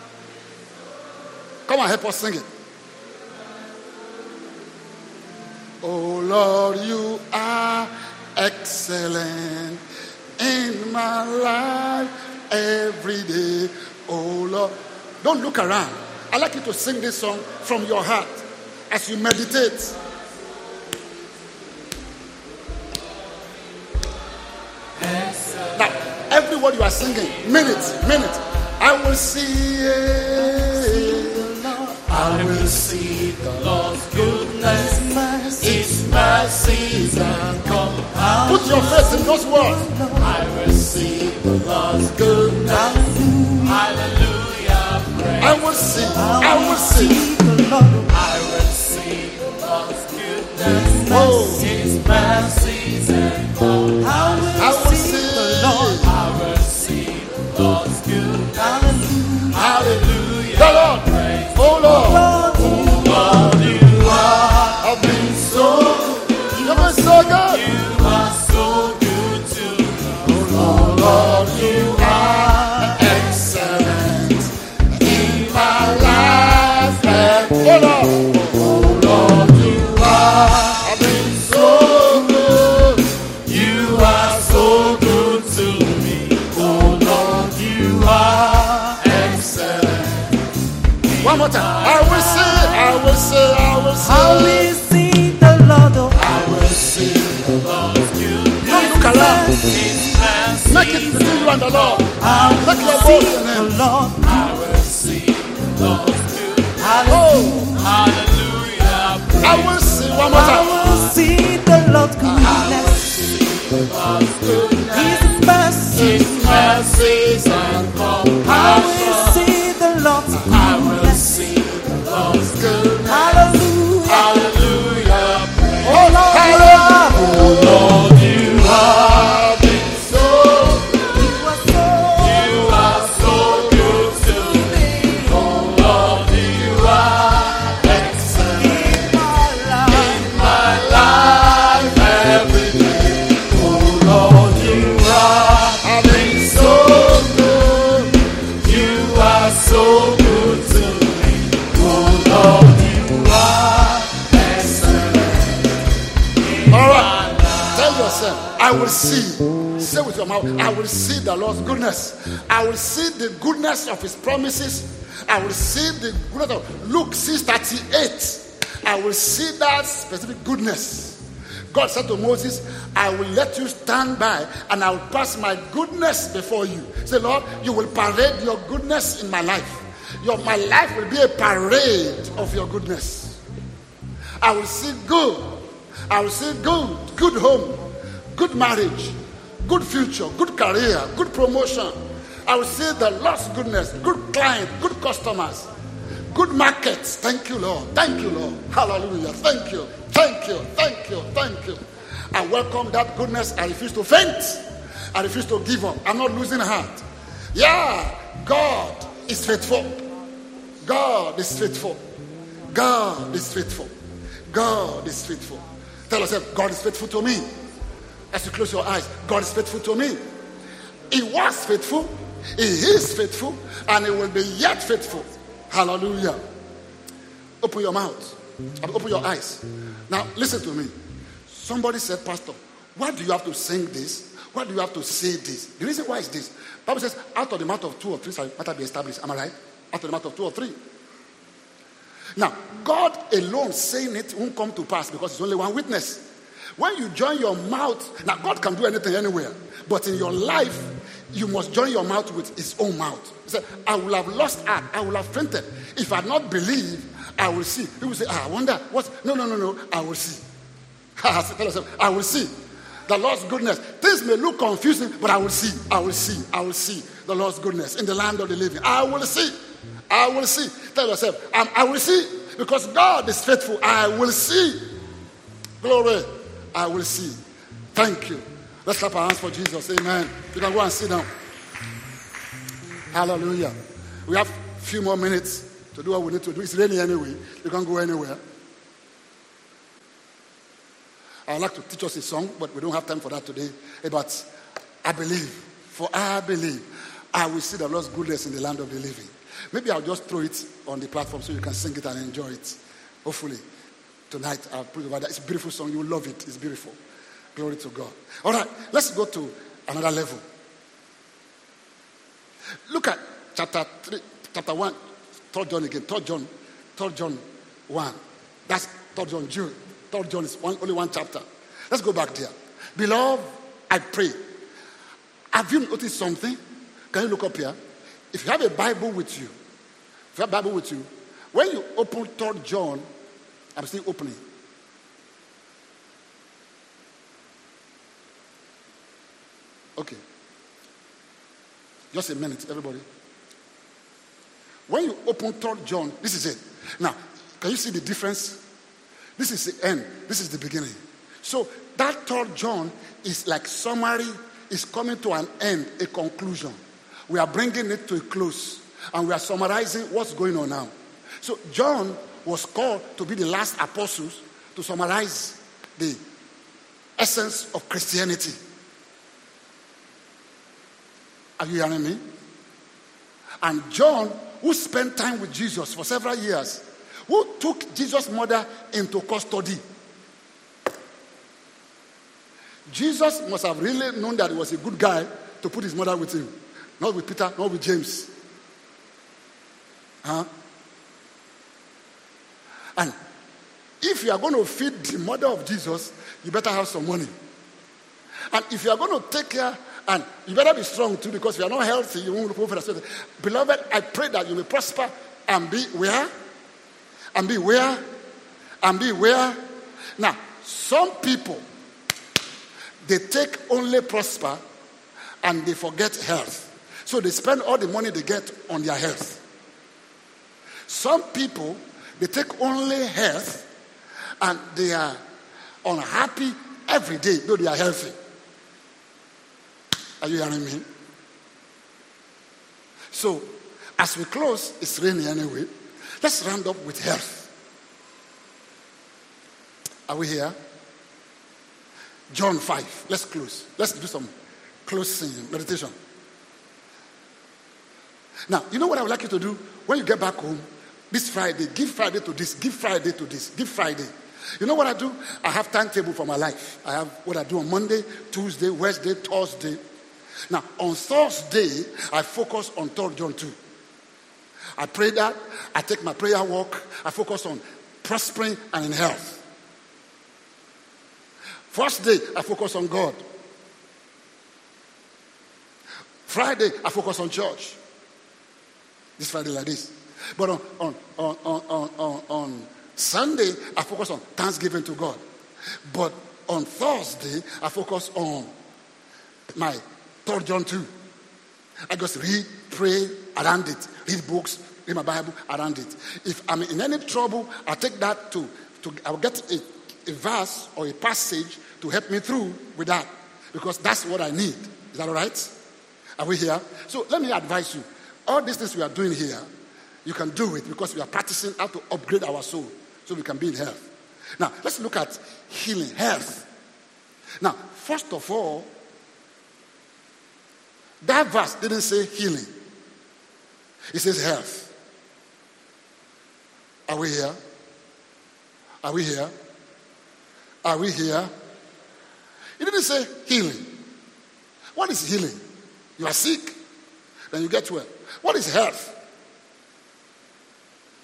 Come on, help us sing it. Oh Lord, you are excellent in my life every day. Oh Lord. Don't look around. I'd like you to sing this song from your heart as you meditate. Now, every word you are singing, minute. I will see it. I will see the Lord's goodness, His mercies and compassion. Put your faith in those words. I will see the Lord's goodness. Hallelujah. Praise. I will see the Lord. I will see the Lord's goodness, His mercies and compassion. I will see the Lord. I will see the Lord's goodness. Hallelujah. The Lord. Oh Lord. Oh Lord, you I've been so good. You've been so good. You are so good to me. Oh Lord, you are excellent in my life. Oh Lord, you are. I've been so good. You are so good to me. Oh Lord, you are excellent. One more time. I will see the Lord. I will see the Lord's goodness. Don't look around. His mercy. Make it between you and the Lord. I Make your will boast see in the Him. Lord. I will see the Lord's goodness. Oh, Hallelujah. I will see one more I time. will see the Lord's goodness. The Lord's goodness. His mercy. His mercies and I will compassion. see the Lord's I will goodness. see the Lord's goodness. Hallelujah. Hallelujah. Oh Lord, Oh Lord, you are been so good. You are so You are so good to me. Oh Lord, you are excellent in my life. in my life every day. Oh Lord, you are been so good. You are so good to me. Oh Lord, you are excellent. all right. Tell yourself, I will see. Say with your mouth, I will see the Lord's goodness. I will see the goodness of His promises. I will see the goodness of Luke 6:38. I will see that specific goodness. God said to Moses, I will let you stand by and I will pass my goodness before you. Say, Lord, you will parade your goodness in my life. My life will be a parade of your goodness. I will see good. I will see good home, good marriage, good future, good career, good promotion. I will see the Lord's goodness, good clients, good customers, good markets. Thank you, Lord. Thank you, Lord. Hallelujah. Thank you. Thank you. Thank you. Thank you. I welcome that goodness. I refuse to faint. I refuse to give up. I'm not losing heart. Yeah, God is faithful. God is faithful. God is faithful. God is faithful. Tell yourself, God is faithful to me. As you close your eyes, God is faithful to me. He was faithful, He is faithful, and He will be yet faithful. Hallelujah. Open your mouth. Open your eyes. Now, listen to me. Somebody said, Pastor, why do you have to sing this? Why do you have to say this? The reason why is this. The Bible says, out of the mouth of two or three shall matter be established. Am I right? after the matter of 2 or 3. Now, God alone saying it won't come to pass because it's only one witness. When you join your mouth, now God can do anything anywhere, but in your life, you must join your mouth with his own mouth. He said, I will have lost heart, I will have fainted. If I had not believed, I will see. People say, I wonder, what? No, I will see. Tell yourself, I will see the Lord's goodness. Things may look confusing, but I will see the Lord's goodness in the land of the living. I will see. Tell yourself, I will see, because God is faithful. I will see. Glory. I will see. Thank you. Let's clap our hands for Jesus. Amen. You can go and sit down. Hallelujah. We have a few more minutes to do what we need to do. It's raining anyway. You can't go anywhere. I'd like to teach us a song, but we don't have time for that today. But I believe, I will see the Lord's goodness in the land of the living. Maybe I'll just throw it on the platform so you can sing it and enjoy it. Hopefully, tonight I'll put it over there. It's a beautiful song. You will love it. It's beautiful. Glory to God. All right, let's go to another level. Look at chapter 1, 3rd John again. 3rd John 1. That's 3rd John June. 3rd John is only one chapter. Let's go back there. Beloved, I pray. Have you noticed something? Can you look up here? If you have a Bible with you, when you open 3rd John, I'm still opening. Okay. Just a minute, everybody. When you open 3rd John, this is it. Now, can you see the difference? This is the end. This is the beginning. So that 3rd John is like summary, is coming to an end, a conclusion. We are bringing it to a close, and we are summarizing what's going on now. So John was called to be the last apostle to summarize the essence of Christianity. Are you hearing me? And John, who spent time with Jesus for several years, who took Jesus' mother into custody. Jesus must have really known that he was a good guy to put his mother with him. Not with Peter, not with James. And if you are going to feed the mother of Jesus, you better have some money. And if you are going to take care, and you better be strong too, because if you are not healthy, you won't look for. Beloved, I pray that you may prosper and be where? And be where? And be where? Now, some people, they take only prosper and they forget health. So they spend all the money they get on their health. Some people, they take only health and they are unhappy every day, though they are healthy. Are you hearing me? So, as we close, it's raining anyway. Let's round up with health. Are we here? John 5. Let's close. Let's do some closing meditation. Now, you know what I would like you to do? When you get back home, this Friday, give Friday to this, give Friday to this, give Friday. You know what I do? I have timetable for my life. I have what I do on Monday, Tuesday, Wednesday, Thursday. Now, on Thursday, I focus on 3rd John 2. I pray that. I take my prayer walk. I focus on prospering and in health. First day, I focus on God. Friday, I focus on church. This Friday like this. But on Sunday, I focus on thanksgiving to God. But on Thursday, I focus on my 3rd John 2. I just read, pray around it. Read books, read my Bible around it. If I'm in any trouble, I take that I'll get a verse or a passage to help me through with that. Because that's what I need. Is that all right? Are we here? So let me advise you. All these things we are doing here, you can do it because we are practicing how to upgrade our soul so we can be in health. Now, let's look at healing, health. Now, first of all, that verse didn't say healing. It says health. Are we here? Are we here? Are we here? It didn't say healing. What is healing? You are sick, then you get well. What is health?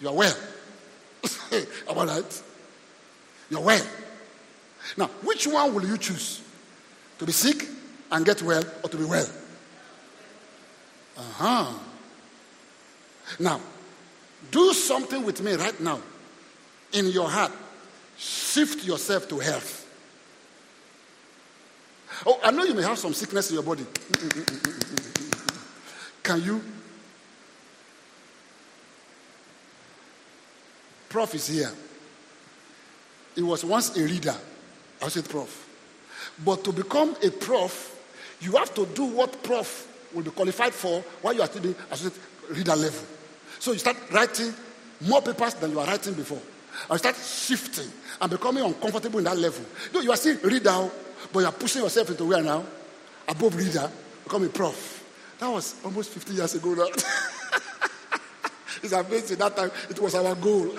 You are well. Am I right? You're well. Now, which one will you choose? To be sick and get well, or to be well? Now, do something with me right now. In your heart, shift yourself to health. Oh, I know you may have some sickness in your body. Can you? Prof is here. He was once a reader. I said prof. But to become a prof, you have to do what prof will be qualified for while you are still at reader level. So you start writing more papers than you were writing before. And start shifting and becoming uncomfortable in that level. You are still reader, but you are pushing yourself into where now? Above reader, become a prof. That was almost 50 years ago now. It's amazing. That time, it was our goal.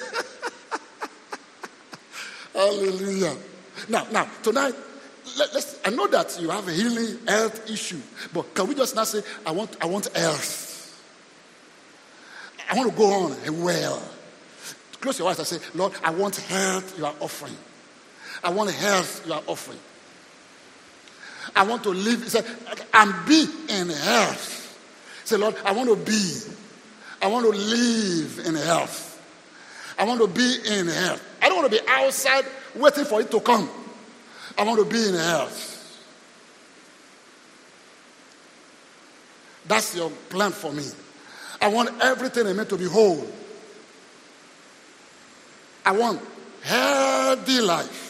Hallelujah. Now, tonight, I know that you have a healing health issue, but can we just now say, I want health. I want to go on well. Close your eyes and say, Lord, I want health you are offering. I want health you are offering. I want to live, he said, and be in health. Say, Lord, I want to live in health. I want to be in health. I don't want to be outside waiting for it to come. I want to be in health. That's your plan for me. I want everything in me to be whole. I want healthy life.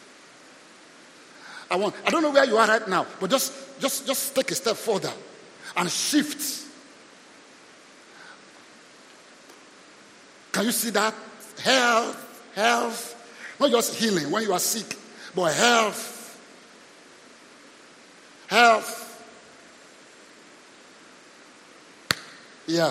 I don't know where you are right now, but just take a step further and shift. Can you see that? Health. Not just healing when you are sick, but health. Yeah.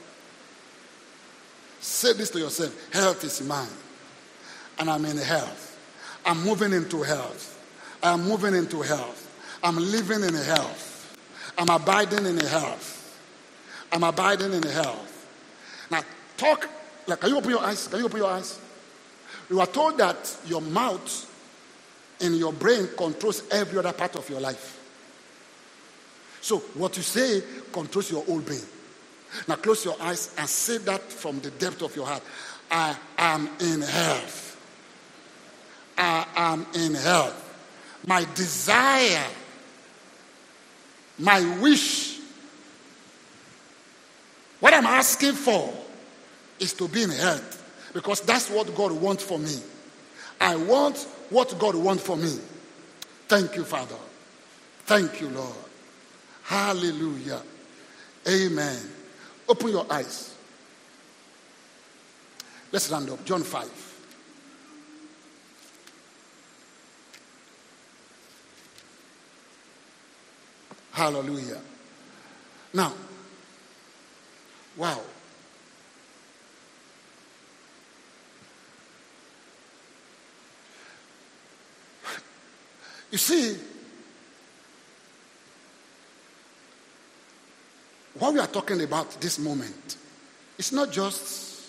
Say this to yourself. Health is mine. And I'm in health. I'm moving into health. I'm moving into health. I'm living in health. I'm abiding in health. I'm abiding in health. Now, talk. Like, can you open your eyes? Can you open your eyes? You are told that your mouth in your brain controls every other part of your life. So, what you say controls your whole brain. Now, close your eyes and say that from the depth of your heart. I am in health. I am in health. My desire, my wish, what I'm asking for is to be in health, because that's what God wants for me. I want what God wants for me. Thank you, Father. Thank you, Lord. Hallelujah. Amen. Open your eyes. Let's stand up. John 5. Hallelujah. Now, wow. You see, what we are talking about this moment, it's not just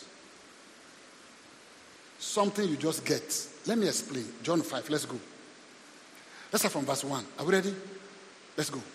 something you just get. Let me explain. John 5, let's go. Let's start from verse 1. Are we ready? Let's go.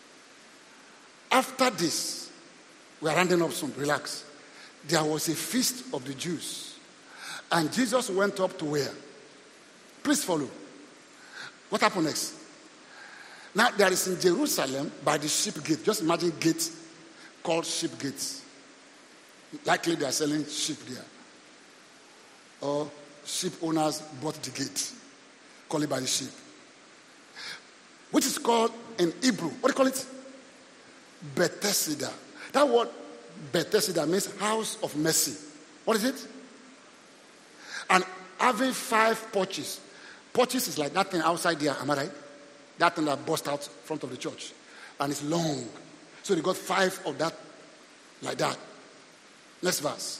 After this, we are rounding up soon, relax. There was a feast of the Jews. And Jesus went up to where? Please follow. What happened next? Now, there is in Jerusalem by the sheep gate. Just imagine gates called sheep gates. Likely they are selling sheep there. Or sheep owners bought the gate. Call it by the sheep. Which is called in Hebrew, what do you call it? Bethesda. That word Bethesda means house of mercy. What is it? And having 5 porches. Porches is like that thing outside there, am I right? That thing that burst out front of the church. And it's long. So they got 5 of that, like that. Next verse.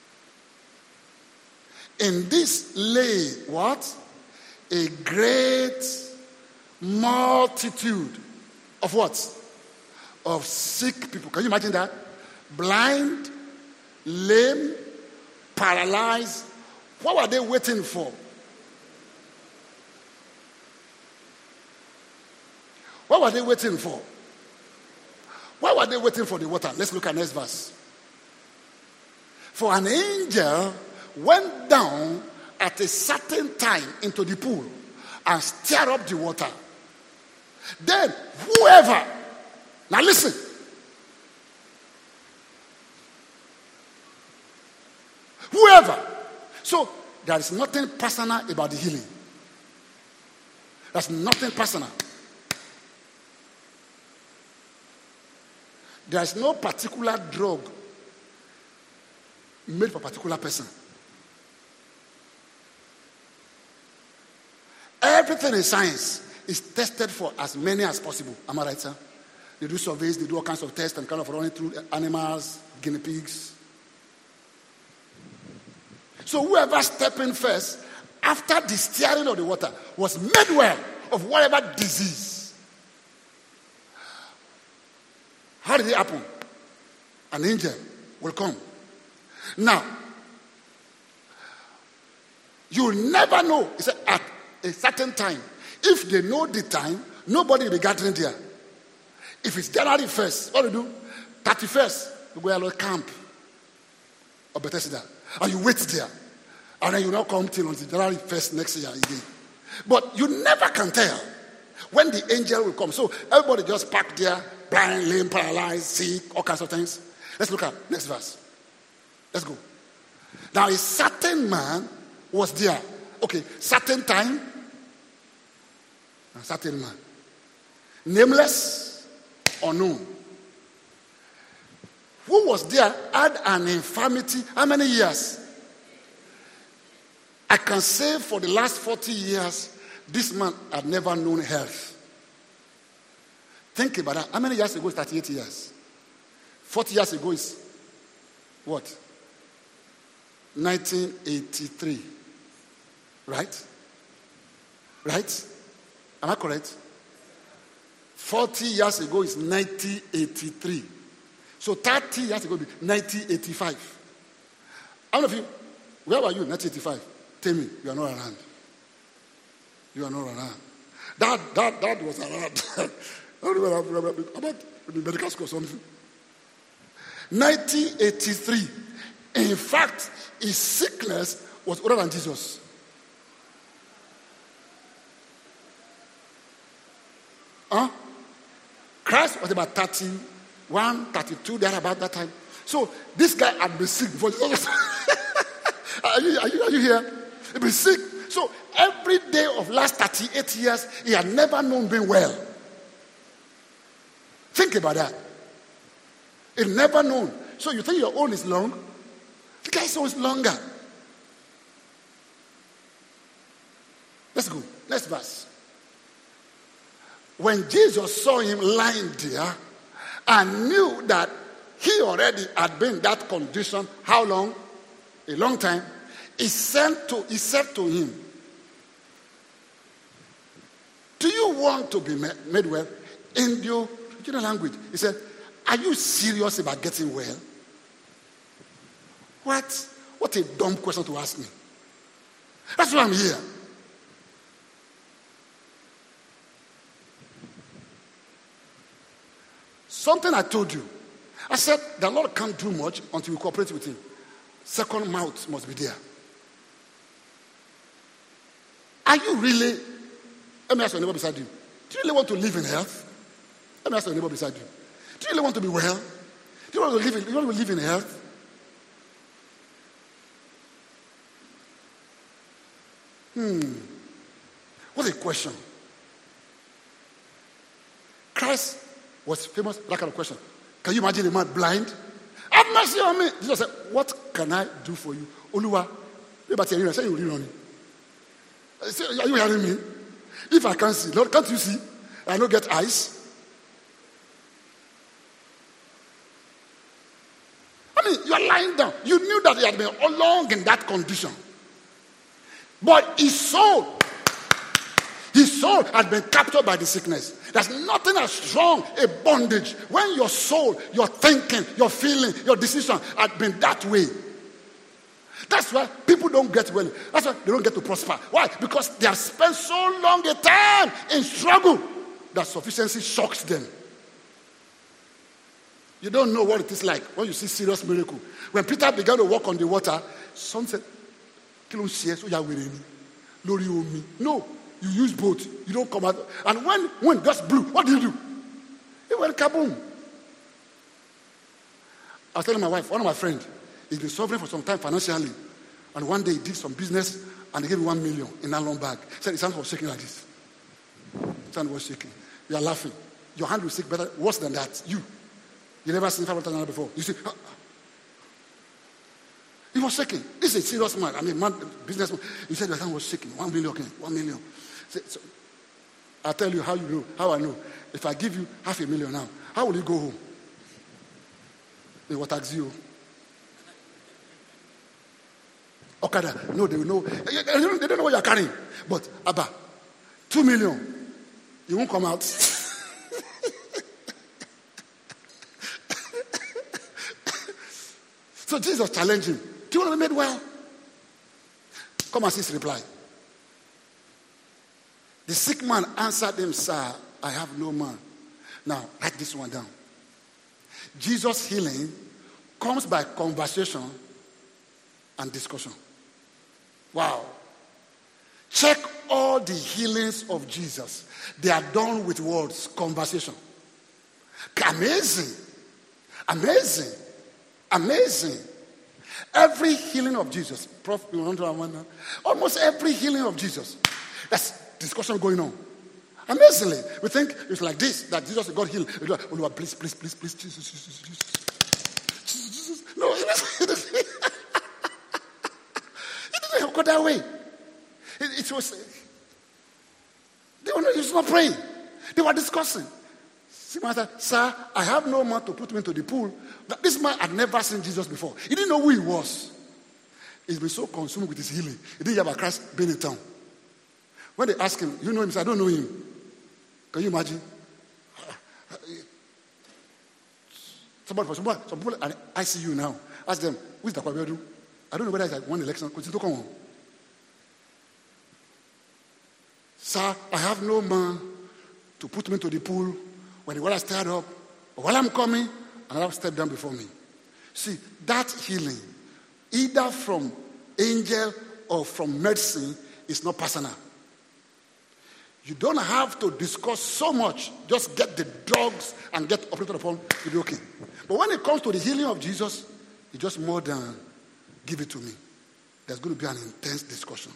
In this lay, what? A great multitude of what? Of sick people. Can you imagine that? Blind, lame, paralyzed. What were they waiting for? What were they waiting for? Why were they waiting for the water? Let's look at next verse. For an angel went down at a certain time into the pool and stirred up the water. Then whoever, now listen, whoever, so there is nothing personal about the healing. There's nothing personal. There is no particular drug made for a particular person. Everything in science is tested for as many as possible. Am I right, sir? They do surveys, they do all kinds of tests and kind of running through animals, guinea pigs. So whoever stepped in first, after the stirring of the water, was made well of whatever disease. How did it happen? An angel will come. Now, you'll never know. He said, at a certain time. If they know the time, nobody will be gathering there. If it's January 1st, what do you do? 31st, you go to a camp of Bethesda. And you wait there. And then you not come till on the January 1st next year again. But you never can tell when the angel will come. So everybody just packed there, blind, lame, paralyzed, sick, all kinds of things. Let's look at next verse. Let's go. Now a certain man was there. Okay, certain time. A certain man. Nameless, unknown. Who was there had an infirmity. How many years? I can say for the last 40 years, this man had never known health. Think about that. How many years ago is 38 years? 40 years ago is what? 1983. Right? Right? Am I correct? 40 years ago is 1983. So 30 years ago will be 1985. How many of you, where were you in 1985? Tell me, you are not around. You are not around. That was around. I don't remember about the medical school or something. 1983. In fact, his sickness was older than Jesus. Christ was about 31, 32, there about that time. So this guy had been sick before Jesus. Are you here? He'd been sick. So every day of last 38 years, he had never known being well. Think about that. He never known. So you think your own is long? The guy's own is longer. Let's go. Next verse. When Jesus saw him lying there and knew that he already had been in that condition, how long? A long time. He said to him, do you want to be made well? In your original language, he said, are you serious about getting well? What a dumb question to ask me. That's why I'm here. Something I told you. I said the Lord can't do much until you cooperate with him. Second mouth must be there. Are you really, let me ask your neighbor beside you, do you really want to live in health? Let me ask your neighbor beside you. Do you really want to be well? Do you want to live in health? What a question. Christ was famous for that kind of question. Can you imagine a man blind? Have mercy on me. Jesus said, what can I do for you? Oluwa, are you hearing me? If I can't see, Lord, can't you see? I don't get eyes. I mean, you are lying down. You knew that he had been all along in that condition. But his soul had been captured by the sickness. There's nothing as strong a bondage when your soul, your thinking, your feeling, your decision had been that way. That's why people don't get well. That's why they don't get to prosper. Why? Because they have spent so long a time in struggle that sufficiency shocks them. You don't know what it is like when you see serious miracle. When Peter began to walk on the water, some said, no, you use boat. You don't come out. And when wind just blew, what do? It went kaboom. I was telling my wife, one of my friends, he's been suffering for some time financially. And one day he did some business and they gave him 1 million in a long bag. He said his hand was shaking like this. His hand was shaking. You are laughing. Your hand will shake better, worse than that. You never seen 500,000 naira before. You see, he was shaking. This is a serious man. I mean, businessman. He said your hand was shaking. 1 million, okay, 1 million. So, I'll tell you how you know, how I know. If I give you 500,000 now, how will you go home? They will tax you. Okada, no, they will know. They don't know what you're carrying. But, Abba, 2 million, you won't come out. So Jesus challenged him. Do you want to be made well? Come and see his reply. The sick man answered him, Sir, I have no man. Now, write this one down. Jesus' healing comes by conversation and discussion. Wow. Check all the healings of Jesus. They are done with words, conversation. Amazing. Amazing. Amazing. Every healing of Jesus, almost every healing of Jesus, that's discussion going on. Amazingly, we think it's like this, that Jesus got healed. Oh Lord, please, Jesus. No, it didn't go that way. It was, he was not praying. They were discussing. Simon said, Sir, I have no man to put me into the pool. But this man had never seen Jesus before. He didn't know who he was. He's been so consumed with his healing. He didn't hear about Christ being in town. When they asked him, you know him? He said, I don't know him. Can you imagine? Some people at ICU now. Ask them, who is Dr. Abiodun? I don't know whether it's like one election. Continue to come on. Sir, I have no man to put me into the pool when the water stirred up. But while I'm coming, another step down before me. See, that healing, either from angel or from medicine, is not personal. You don't have to discuss so much. Just get the drugs and get operated upon. You'll be okay. But when it comes to the healing of Jesus, it's just more than give it to me. There's going to be an intense discussion.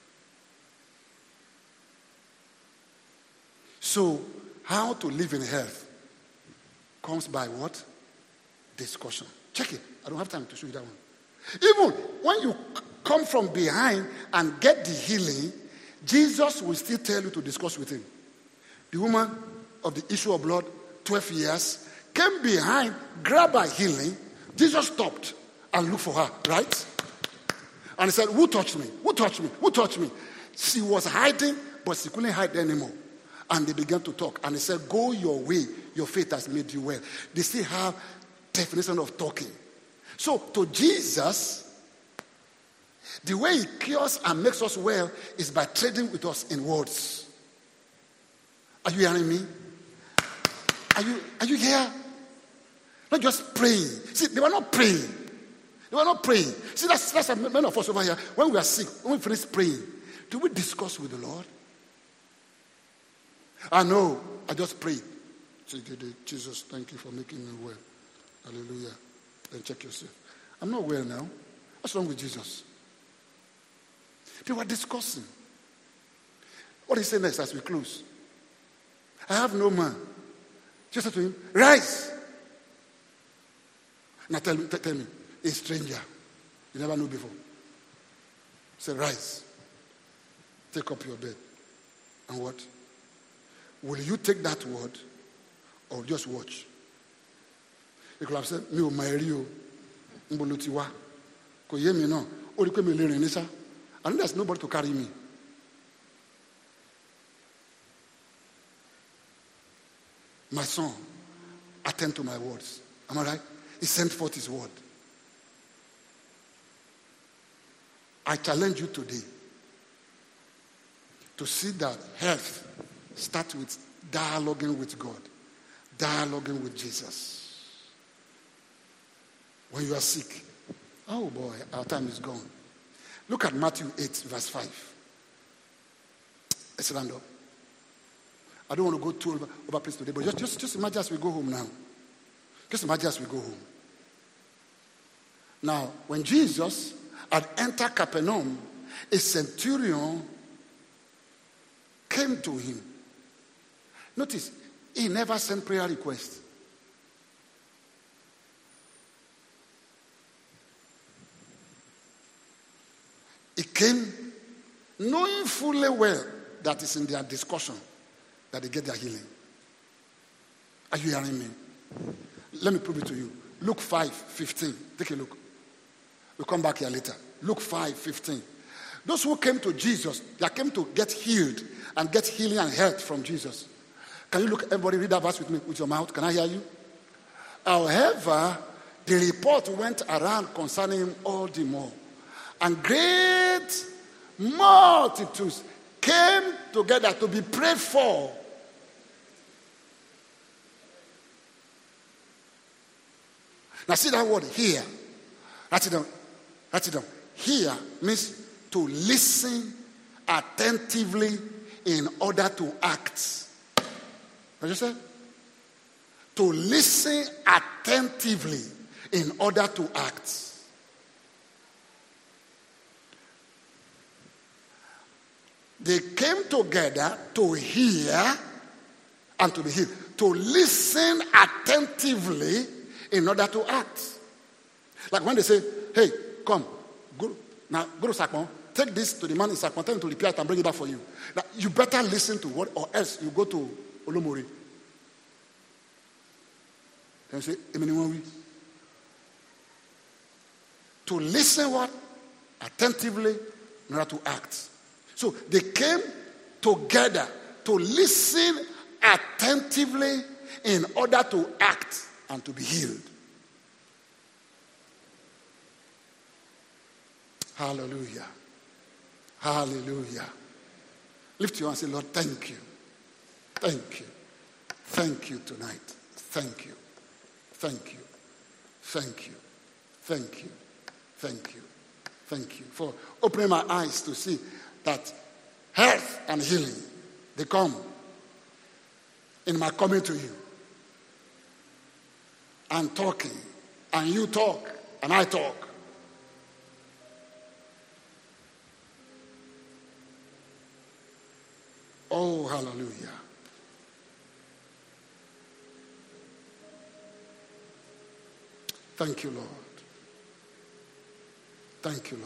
So, how to live in health comes by what? Discussion. Check it. I don't have time to show you that one. Even when you come from behind and get the healing, Jesus will still tell you to discuss with him. The woman of the issue of blood, 12 years, came behind, grabbed her healing. Jesus stopped and looked for her, right? And he said, who touched me? Who touched me? Who touched me? She was hiding, but she couldn't hide anymore. And they began to talk. And he said, go your way. Your faith has made you well. They still have definition of talking. So to Jesus, the way he cures and makes us well is by trading with us in words. Are you hearing me? Are you here? Not just praying. See, they were not praying. They were not praying. See, that's many of us over here. When we are sick, when we finish praying, do we discuss with the Lord? I know. I just prayed. Jesus, thank you for making me well. Hallelujah. Then check yourself. I'm not well now. What's wrong with Jesus? They were discussing. What did he say next as we close? I have no man. Jesus said to him, rise. Now tell me, a stranger you never knew before. Say, rise. Take up your bed. And what? Will you take that word or just watch? He could have said, mi ò mọ ẹ̀rí o, níbo ló ti wá, kò yé mi náà, ó rí pé mi lè rìn ní sá, and there's nobody to carry me. My son, attend to my words. Am I right? He sent forth his word. I challenge you today to see that health starts with dialoguing with God, dialoguing with Jesus. When you are sick, oh boy, our time is gone. Look at Matthew 8, verse 5. Let's stand up. I don't want to go too over place today, but just imagine as we go home now. Just imagine as we go home. Now, when Jesus had entered Capernaum, a centurion came to him. Notice, he never sent prayer requests. He came knowing fully well that it's in their discussion that they get their healing. Are you hearing me? Let me prove it to you. Luke 5:15. Take a look. We'll come back here later. Luke 5:15. Those who came to Jesus, they came to get healed and get healing and health from Jesus. Can you look, everybody read that verse with me with your mouth? Can I hear you? However, the report went around concerning him all the more. And great multitudes came together to be prayed for. Now see that word here. Write it down. Write it down. Here means to listen attentively in order to act. What you say? To listen attentively in order to act. They came together to hear and to be healed. To listen attentively in order to act. Like when they say, hey, come, go to Sakpon, take this to the man in Sakpon, tell him to repair it and bring it back for you. Now, you better listen to what, or else you go to Olomori. Then you say, to listen what? Attentively in order to act. So they came together to listen attentively in order to act and to be healed. Hallelujah. Hallelujah. Lift your hands and say, Lord, thank you. Thank you. Thank you tonight. Thank you. Thank you. Thank you. Thank you. Thank you. Thank you for opening my eyes to see that health and healing, they come in my coming to you and talking, and you talk and I talk. Oh, hallelujah. Thank you, Lord. Thank you, Lord.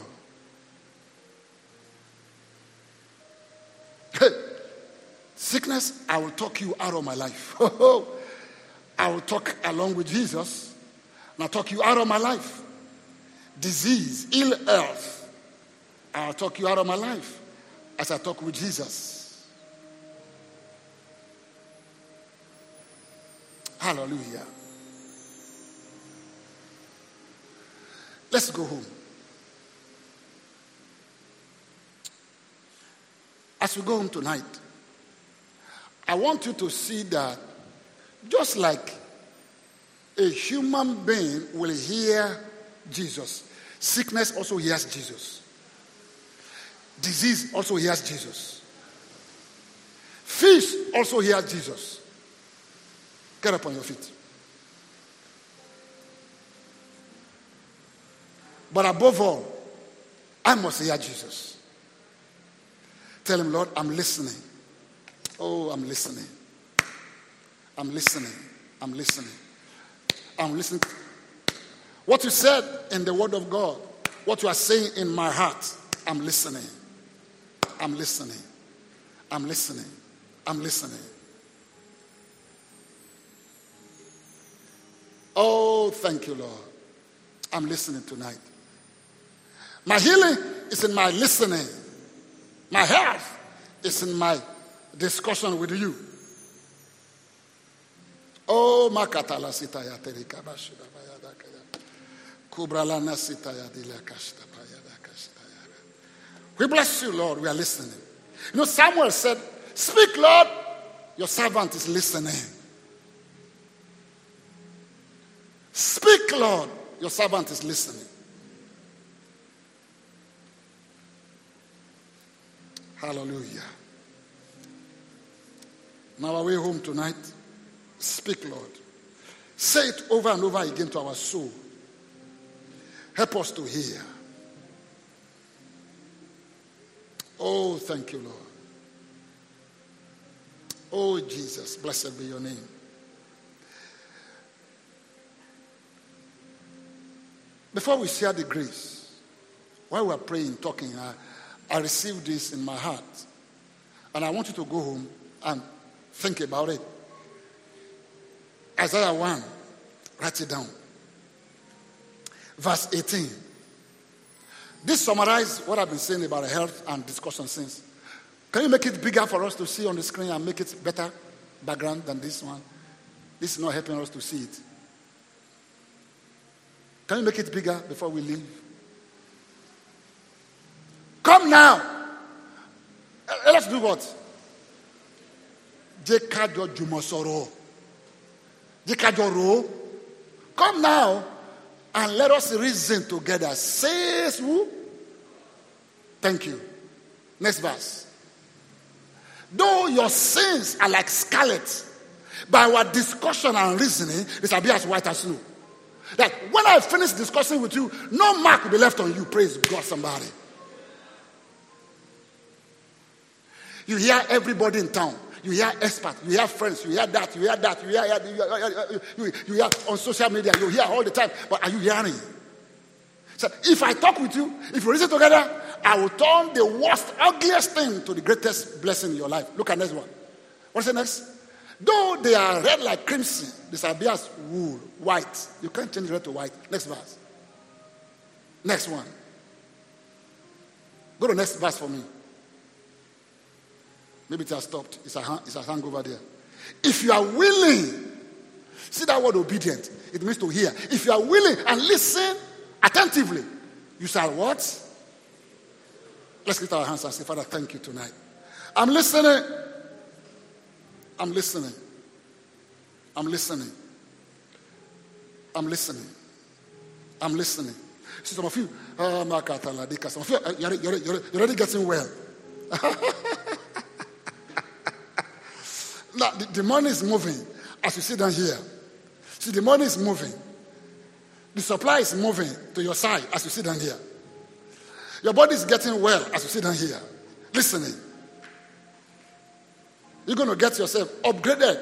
Hey, sickness, I will talk you out of my life. I will talk along with Jesus, and I'll talk you out of my life. Disease, ill health, I'll talk you out of my life as I talk with Jesus. Hallelujah. Let's go home. As we go home tonight, I want you to see that just like a human being will hear Jesus, sickness also hears Jesus. Disease also hears Jesus. Fish also hears Jesus. Get up on your feet. But above all, I must hear Jesus. Tell him, Lord, I'm listening. Oh, I'm listening. I'm listening. I'm listening. I'm listening. What you said in the word of God, what you are saying in my heart, I'm listening. I'm listening. I'm listening. I'm listening. Oh, thank you, Lord. I'm listening tonight. My healing is in my listening. My health is in my discussion with you. Oh, makatala sitaya terika bashida bayada kaya. Kubralana sitaya dila kashta bayada kashtaya. We bless you, Lord. We are listening. You know, Samuel said, speak, Lord. Your servant is listening. Speak, Lord. Your servant is listening. Hallelujah. On our way home tonight, speak, Lord. Say it over and over again to our soul. Help us to hear. Oh, thank you, Lord. Oh, Jesus, blessed be your name. Before we share the grace, while we are praying, talking, I received this in my heart. And I want you to go home and think about it. Isaiah 1, write it down. Verse 18. This summarizes what I've been saying about health and discussion since. Can you make it bigger for us to see on the screen and make it better background than this one? This is not helping us to see it. Can you make it bigger before we leave? Come now. Let's do what? Jekajo Jumosoro. Jekajo Ro. Come now and let us reason together. Says who? Thank you. Next verse. Though your sins are like scarlet, by our discussion and reasoning, they shall be as white as snow. That when I finish discussing with you, no mark will be left on you. Praise God, somebody. You hear everybody in town. You hear experts. You hear friends. You hear that. You hear that. You hear on social media. You hear all the time. But are you hearing? So if I talk with you, if you reason together, I will turn the worst, ugliest thing to the greatest blessing in your life. Look at next one. What's the next? Though they are red like crimson, they shall be as wool, white. You can't change red to white. Next verse. Next one. Go to the next verse for me. Maybe it has stopped. It's a hang over there. If you are willing, see that word obedient. It means to hear. If you are willing and listen attentively, you shall what? Let's lift our hands and say, Father, thank you tonight. I'm listening. I'm listening. I'm listening. I'm listening. I'm listening. See, some of you, some of you, you're already getting well. Now, the money is moving as you sit down here. See, the money is moving. The supply is moving to your side as you sit down here. Your body is getting well as you sit down here. Listening. You're going to get yourself upgraded.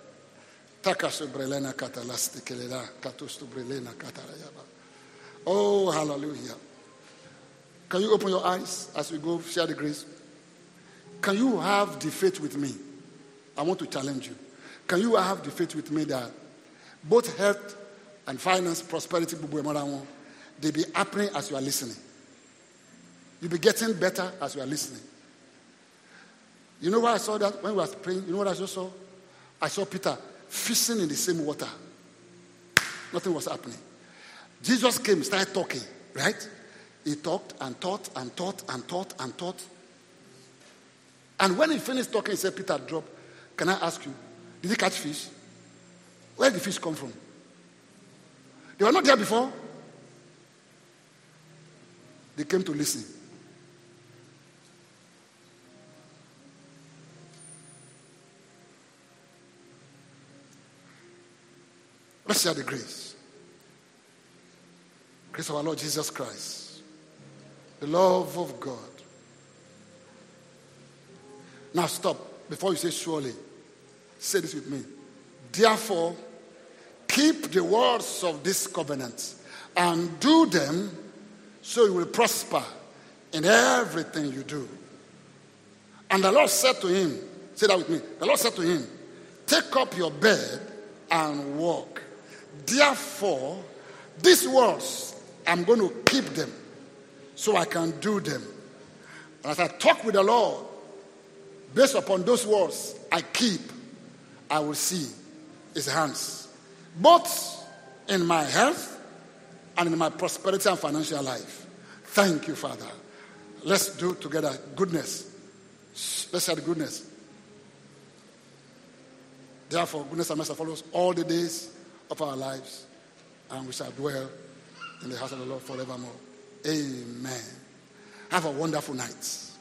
Oh, hallelujah. Can you open your eyes as we go share the grace? Can you have the faith with me? I want to challenge you. Can you have the faith with me that both health and finance, prosperity, they be happening as you are listening? You'll be getting better as you are listening. You know why I saw that when we were praying? You know what I just saw? I saw Peter fishing in the same water. Nothing was happening. Jesus came, started talking, right? He talked and taught and taught and taught and taught. And when he finished talking, he said, Peter, drop. Can I ask you, did he catch fish? Where did the fish come from? They were not there before. They came to listen. Let's share the grace. Grace of our Lord Jesus Christ. The love of God. Now stop. Before you say surely, say this with me. Therefore, keep the words of this covenant and do them so you will prosper in everything you do. And the Lord said to him, say that with me. The Lord said to him, take up your bed and walk. Therefore, these words, I'm going to keep them so I can do them. And as I talk with the Lord, based upon those words I keep, I will see his hands, both in my health and in my prosperity and financial life. Thank you, Father. Let's do together goodness. Let's say the goodness. Therefore, goodness and mercy follows all the days of our lives, and we shall dwell in the house of the Lord forevermore. Amen. Have a wonderful night.